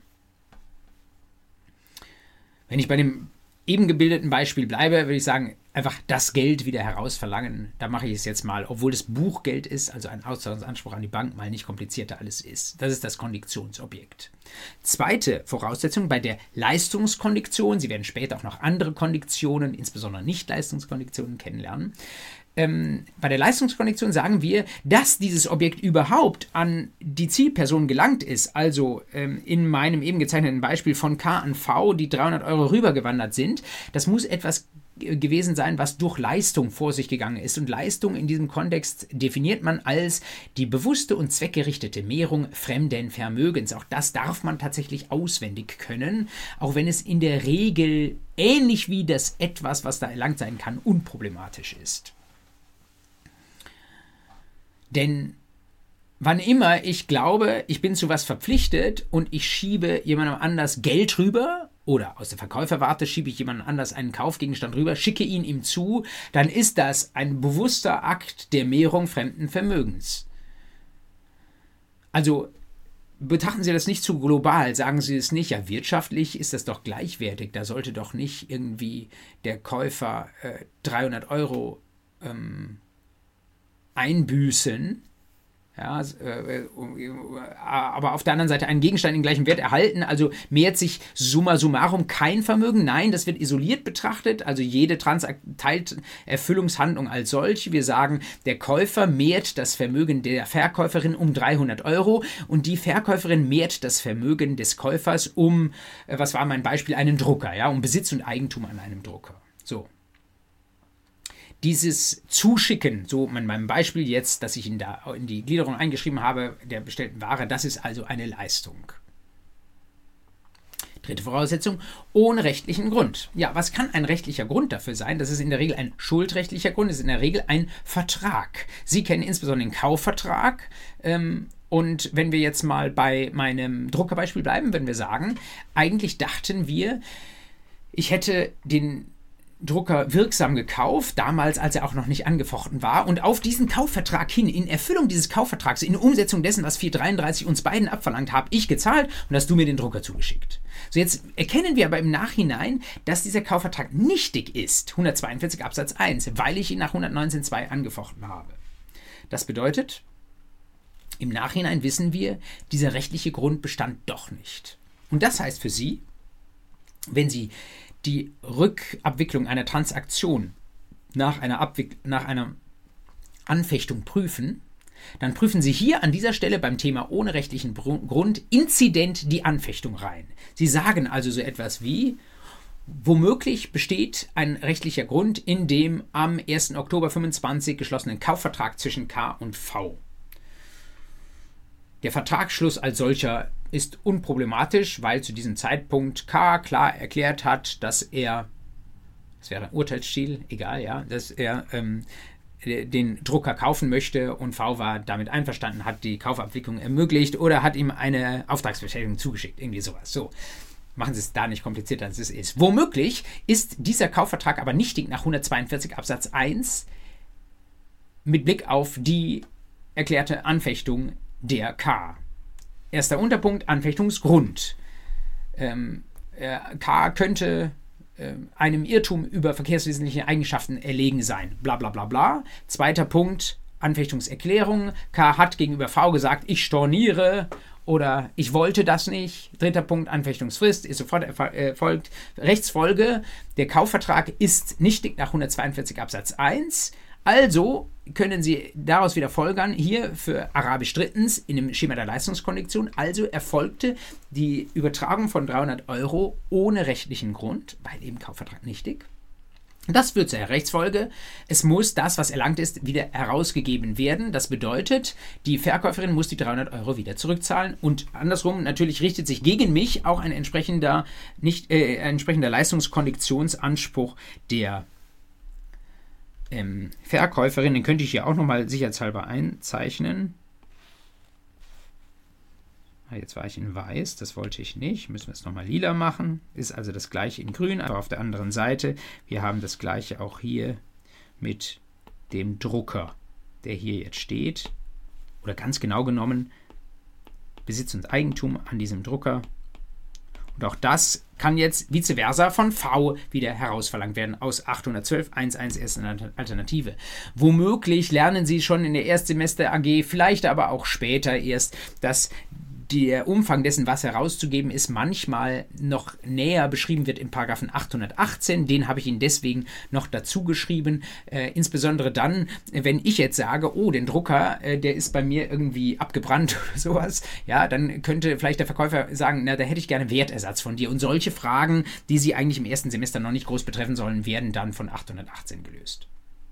Wenn ich bei dem eben gebildeten Beispiel bleibe, würde ich sagen, einfach das Geld wieder herausverlangen. Da mache ich es jetzt mal, obwohl das Buchgeld ist, also ein Auszahlungsanspruch an die Bank, mal nicht komplizierter alles ist. Das ist das Kondiktionsobjekt. Zweite Voraussetzung bei der Leistungskondiktion, Sie werden später auch noch andere Kondiktionen, insbesondere Nicht-Leistungskonditionen kennenlernen. Ähm, bei der Leistungskondiktion sagen wir, dass dieses Objekt überhaupt an die Zielperson gelangt ist, also ähm, in meinem eben gezeichneten Beispiel von K an V, die dreihundert Euro rübergewandert sind, das muss etwas gewesen sein, was durch Leistung vor sich gegangen ist. Und Leistung in diesem Kontext definiert man als die bewusste und zweckgerichtete Mehrung fremden Vermögens. Auch das darf man tatsächlich auswendig können, auch wenn es in der Regel ähnlich wie das Etwas, was da erlangt sein kann, unproblematisch ist. Denn wann immer ich glaube, ich bin zu was verpflichtet und ich schiebe jemandem anders Geld rüber oder aus der Verkäuferwarte schiebe ich jemandem anders einen Kaufgegenstand rüber, schicke ihn ihm zu, dann ist das ein bewusster Akt der Mehrung fremden Vermögens. Also betrachten Sie das nicht zu global, sagen Sie es nicht, ja, wirtschaftlich ist das doch gleichwertig, da sollte doch nicht irgendwie der Käufer äh, dreihundert Euro ähm, einbüßen, ja, äh, aber auf der anderen Seite einen Gegenstand in gleichem Wert erhalten, also mehrt sich summa summarum kein Vermögen, nein, das wird isoliert betrachtet, also jede Teilterfüllungshandlung als solche. Wir sagen, der Käufer mehrt das Vermögen der Verkäuferin um dreihundert Euro und die Verkäuferin mehrt das Vermögen des Käufers um, äh, was war mein Beispiel, einen Drucker, ja, um Besitz und Eigentum an einem Drucker. So. Dieses Zuschicken, so in meinem Beispiel jetzt, dass ich in, da, in die Gliederung eingeschrieben habe, der bestellten Ware, das ist also eine Leistung. Dritte Voraussetzung, ohne rechtlichen Grund. Ja, was kann ein rechtlicher Grund dafür sein? Das ist in der Regel ein schuldrechtlicher Grund, das ist in der Regel ein Vertrag. Sie kennen insbesondere den Kaufvertrag. Ähm, und wenn wir jetzt mal bei meinem Druckerbeispiel bleiben, würden wir sagen, eigentlich dachten wir, ich hätte den Drucker wirksam gekauft, damals, als er auch noch nicht angefochten war. Und auf diesen Kaufvertrag hin, in Erfüllung dieses Kaufvertrags, in Umsetzung dessen, was vier dreiunddreißig uns beiden abverlangt, habe ich gezahlt und hast du mir den Drucker zugeschickt. So, jetzt erkennen wir aber im Nachhinein, dass dieser Kaufvertrag nichtig ist, hundertzweiundvierzig Absatz eins, weil ich ihn nach hundertneunzehn Absatz zwei angefochten habe. Das bedeutet, im Nachhinein wissen wir, dieser rechtliche Grund bestand doch nicht. Und das heißt für Sie, wenn Sie die Rückabwicklung einer Transaktion nach einer, Abwick- nach einer Anfechtung prüfen, dann prüfen Sie hier an dieser Stelle beim Thema ohne rechtlichen Grund Inzident die Anfechtung rein. Sie sagen also so etwas wie, womöglich besteht ein rechtlicher Grund in dem am ersten Oktober fünfundzwanzig geschlossenen Kaufvertrag zwischen K und V. Der Vertragsschluss als solcher ist unproblematisch, weil zu diesem Zeitpunkt K klar erklärt hat, dass er, das wäre ein Urteilsstil, egal, ja, dass er ähm, den Drucker kaufen möchte und V war damit einverstanden, hat die Kaufabwicklung ermöglicht oder hat ihm eine Auftragsbestätigung zugeschickt, irgendwie sowas. So, machen Sie es da nicht komplizierter, als es ist. Womöglich ist dieser Kaufvertrag aber nichtig nach hundertzweiundvierzig Absatz eins mit Blick auf die erklärte Anfechtung der K. Erster Unterpunkt, Anfechtungsgrund. Ähm, äh, K könnte äh, einem Irrtum über verkehrswesentliche Eigenschaften erlegen sein. Bla bla bla bla. Zweiter Punkt, Anfechtungserklärung. K hat gegenüber V gesagt, ich storniere oder ich wollte das nicht. Dritter Punkt, Anfechtungsfrist, ist sofort erfolgt. Rechtsfolge, der Kaufvertrag ist nichtig nach hundertzweiundvierzig Absatz eins. Also können Sie daraus wieder folgern, hier für Arabisch drittens in dem Schema der Leistungskondition, also erfolgte die Übertragung von dreihundert Euro ohne rechtlichen Grund, weil eben Kaufvertrag nichtig. Das führt zur Rechtsfolge. Es muss das, was erlangt ist, wieder herausgegeben werden. Das bedeutet, die Verkäuferin muss die dreihundert Euro wieder zurückzahlen und andersrum natürlich richtet sich gegen mich auch ein entsprechender, nicht, äh, ein entsprechender Leistungskonditionsanspruch der Ähm, Verkäuferin, den könnte ich hier auch nochmal sicherheitshalber einzeichnen. Ah, jetzt war ich in weiß, das wollte ich nicht. Müssen wir es nochmal lila machen. Ist also das gleiche in grün, aber auf der anderen Seite. Wir haben das gleiche auch hier mit dem Drucker, der hier jetzt steht. Oder ganz genau genommen, Besitz und Eigentum an diesem Drucker. Und auch das kann jetzt vice versa von V wieder herausverlangt werden aus achthundertzwölf Absatz eins erste Alternative. Womöglich lernen Sie schon in der Erstsemester A G, vielleicht aber auch später erst, dass der Umfang dessen, was herauszugeben ist, manchmal noch näher beschrieben wird im Paragraphen achthundertachtzehn. Den habe ich Ihnen deswegen noch dazu geschrieben. Äh, insbesondere dann, wenn ich jetzt sage, oh, den Drucker, äh, der ist bei mir irgendwie abgebrannt oder sowas, ja, dann könnte vielleicht der Verkäufer sagen, na, da hätte ich gerne Wertersatz von dir. Und solche Fragen, die Sie eigentlich im ersten Semester noch nicht groß betreffen sollen, werden dann von achthundertachtzehn gelöst.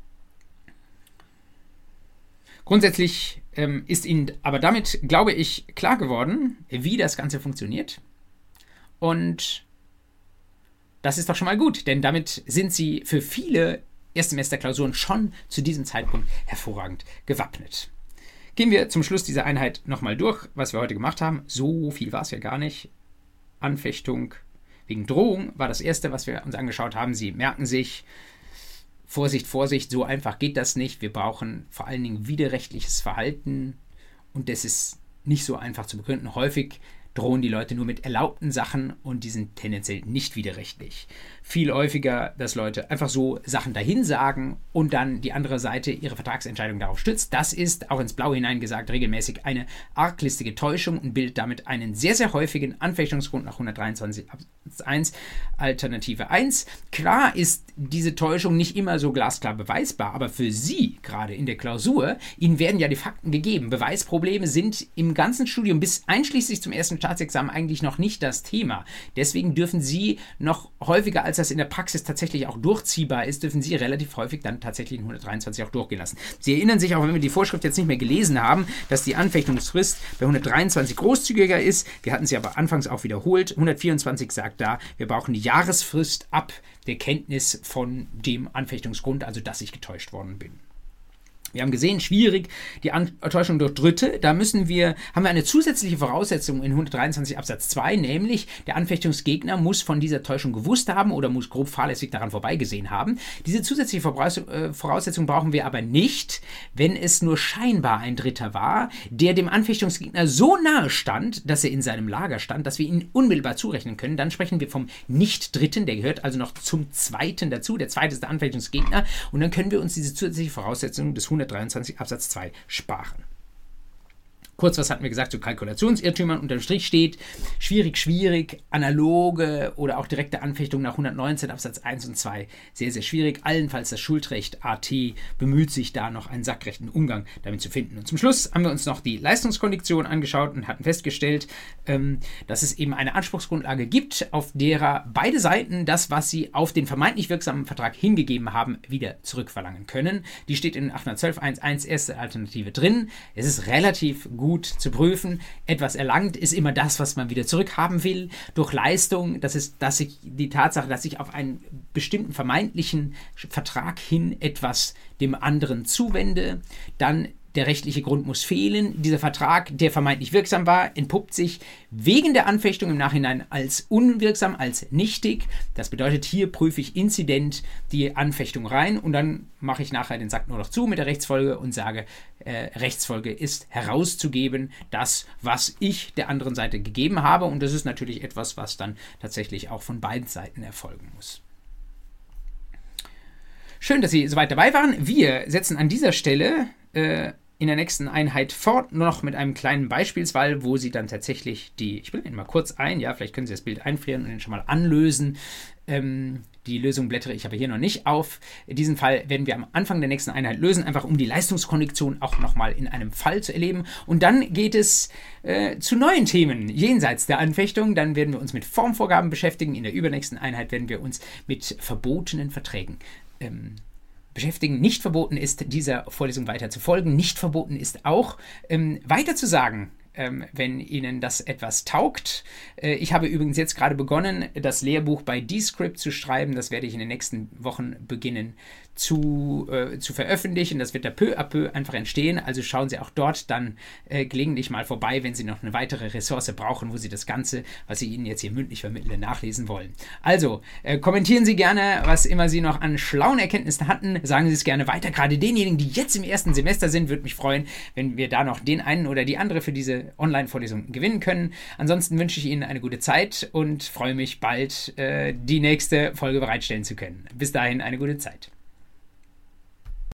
Grundsätzlich ähm, ist Ihnen aber damit, glaube ich, klar geworden, wie das Ganze funktioniert. Und das ist doch schon mal gut, denn damit sind Sie für viele Erstsemesterklausuren schon zu diesem Zeitpunkt hervorragend gewappnet. Gehen wir zum Schluss dieser Einheit nochmal durch, was wir heute gemacht haben. So viel war es ja gar nicht. Anfechtung wegen Drohung war das Erste, was wir uns angeschaut haben. Sie merken sich, Vorsicht, Vorsicht, so einfach geht das nicht. Wir brauchen vor allen Dingen widerrechtliches Verhalten und das ist nicht so einfach zu begründen. Häufig drohen die Leute nur mit erlaubten Sachen und die sind tendenziell nicht widerrechtlich. Viel häufiger, dass Leute einfach so Sachen dahin sagen und dann die andere Seite ihre Vertragsentscheidung darauf stützt. Das ist, auch ins Blaue hinein gesagt, regelmäßig eine arglistige Täuschung und bildet damit einen sehr, sehr häufigen Anfechtungsgrund nach hundertdreiundzwanzig Absatz eins Alternative eins. Klar ist diese Täuschung nicht immer so glasklar beweisbar, aber für Sie, gerade in der Klausur, Ihnen werden ja die Fakten gegeben. Beweisprobleme sind im ganzen Studium bis einschließlich zum ersten Staatsexamen eigentlich noch nicht das Thema. Deswegen dürfen Sie noch häufiger, als das in der Praxis tatsächlich auch durchziehbar ist, dürfen Sie relativ häufig dann tatsächlich in hundertdreiundzwanzig auch durchgehen lassen. Sie erinnern sich auch, wenn wir die Vorschrift jetzt nicht mehr gelesen haben, dass die Anfechtungsfrist bei hundertdreiundzwanzig großzügiger ist. Wir hatten sie aber anfangs auch wiederholt. hundertvierundzwanzig sagt da, wir brauchen die Jahresfrist ab der Kenntnis von dem Anfechtungsgrund, also dass ich getäuscht worden bin. Wir haben gesehen, schwierig, die Enttäuschung durch Dritte. Da müssen wir, haben wir eine zusätzliche Voraussetzung in hundertdreiundzwanzig Absatz zwei, nämlich der Anfechtungsgegner muss von dieser Täuschung gewusst haben oder muss grob fahrlässig daran vorbeigesehen haben. Diese zusätzliche Voraussetzung brauchen wir aber nicht, wenn es nur scheinbar ein Dritter war, der dem Anfechtungsgegner so nahe stand, dass er in seinem Lager stand, dass wir ihn unmittelbar zurechnen können. Dann sprechen wir vom Nicht-Dritten, der gehört also noch zum Zweiten dazu. Der Zweite ist der Anfechtungsgegner und dann können wir uns diese zusätzliche Voraussetzung des hundertdreiundzwanzig Absatz zwei sparen. Kurz, was hatten wir gesagt zu Kalkulationsirrtümern? Unterm Strich steht, schwierig, schwierig, analoge oder auch direkte Anfechtung nach hundertneunzehn Absatz eins und zwei, sehr, sehr schwierig. Allenfalls das Schuldrecht A T bemüht sich da noch einen sackrechten Umgang damit zu finden. Und zum Schluss haben wir uns noch die Leistungskondition angeschaut und hatten festgestellt, ähm, dass es eben eine Anspruchsgrundlage gibt, auf derer beide Seiten das, was sie auf den vermeintlich wirksamen Vertrag hingegeben haben, wieder zurückverlangen können. Die steht in achthundertzwölf Absatz eins Punkt eins erste Alternative drin. Es ist relativ gut gut zu prüfen. Etwas erlangt ist immer das, was man wieder zurückhaben will. Durch Leistung, das ist dass ich, die Tatsache, dass ich auf einen bestimmten vermeintlichen Vertrag hin etwas dem anderen zuwende. Dann der rechtliche Grund muss fehlen. Dieser Vertrag, der vermeintlich wirksam war, entpuppt sich wegen der Anfechtung im Nachhinein als unwirksam, als nichtig. Das bedeutet, hier prüfe ich inzident die Anfechtung rein und dann mache ich nachher den Sack nur noch zu mit der Rechtsfolge und sage, äh, Rechtsfolge ist herauszugeben, das, was ich der anderen Seite gegeben habe. Und das ist natürlich etwas, was dann tatsächlich auch von beiden Seiten erfolgen muss. Schön, dass Sie soweit dabei waren. Wir setzen an dieser Stelle äh, in der nächsten Einheit fort, nur noch mit einem kleinen Beispielsfall, wo Sie dann tatsächlich die, ich blende ihn mal kurz ein, ja, vielleicht können Sie das Bild einfrieren und ihn schon mal anlösen. Ähm, die Lösung blättere ich aber hier noch nicht auf. In diesem Fall werden wir am Anfang der nächsten Einheit lösen, einfach um die Leistungskondition auch nochmal in einem Fall zu erleben. Und dann geht es äh, zu neuen Themen jenseits der Anfechtung. Dann werden wir uns mit Formvorgaben beschäftigen. In der übernächsten Einheit werden wir uns mit verbotenen Verträgen ähm, beschäftigen. Nicht verboten ist, dieser Vorlesung weiter zu folgen. Nicht verboten ist auch, ähm, weiter zu sagen, ähm, wenn Ihnen das etwas taugt. Äh, ich habe übrigens jetzt gerade begonnen, das Lehrbuch bei Descript zu schreiben. Das werde ich in den nächsten Wochen beginnen zu, äh, zu veröffentlichen. Das wird da peu à peu einfach entstehen. Also schauen Sie auch dort dann äh, gelegentlich mal vorbei, wenn Sie noch eine weitere Ressource brauchen, wo Sie das Ganze, was ich Ihnen jetzt hier mündlich vermittle, nachlesen wollen. Also, äh, kommentieren Sie gerne, was immer Sie noch an schlauen Erkenntnissen hatten. Sagen Sie es gerne weiter. Gerade denjenigen, die jetzt im ersten Semester sind, würde mich freuen, wenn wir da noch den einen oder die andere für diese Online-Vorlesung gewinnen können. Ansonsten wünsche ich Ihnen eine gute Zeit und freue mich, bald äh, die nächste Folge bereitstellen zu können. Bis dahin eine gute Zeit.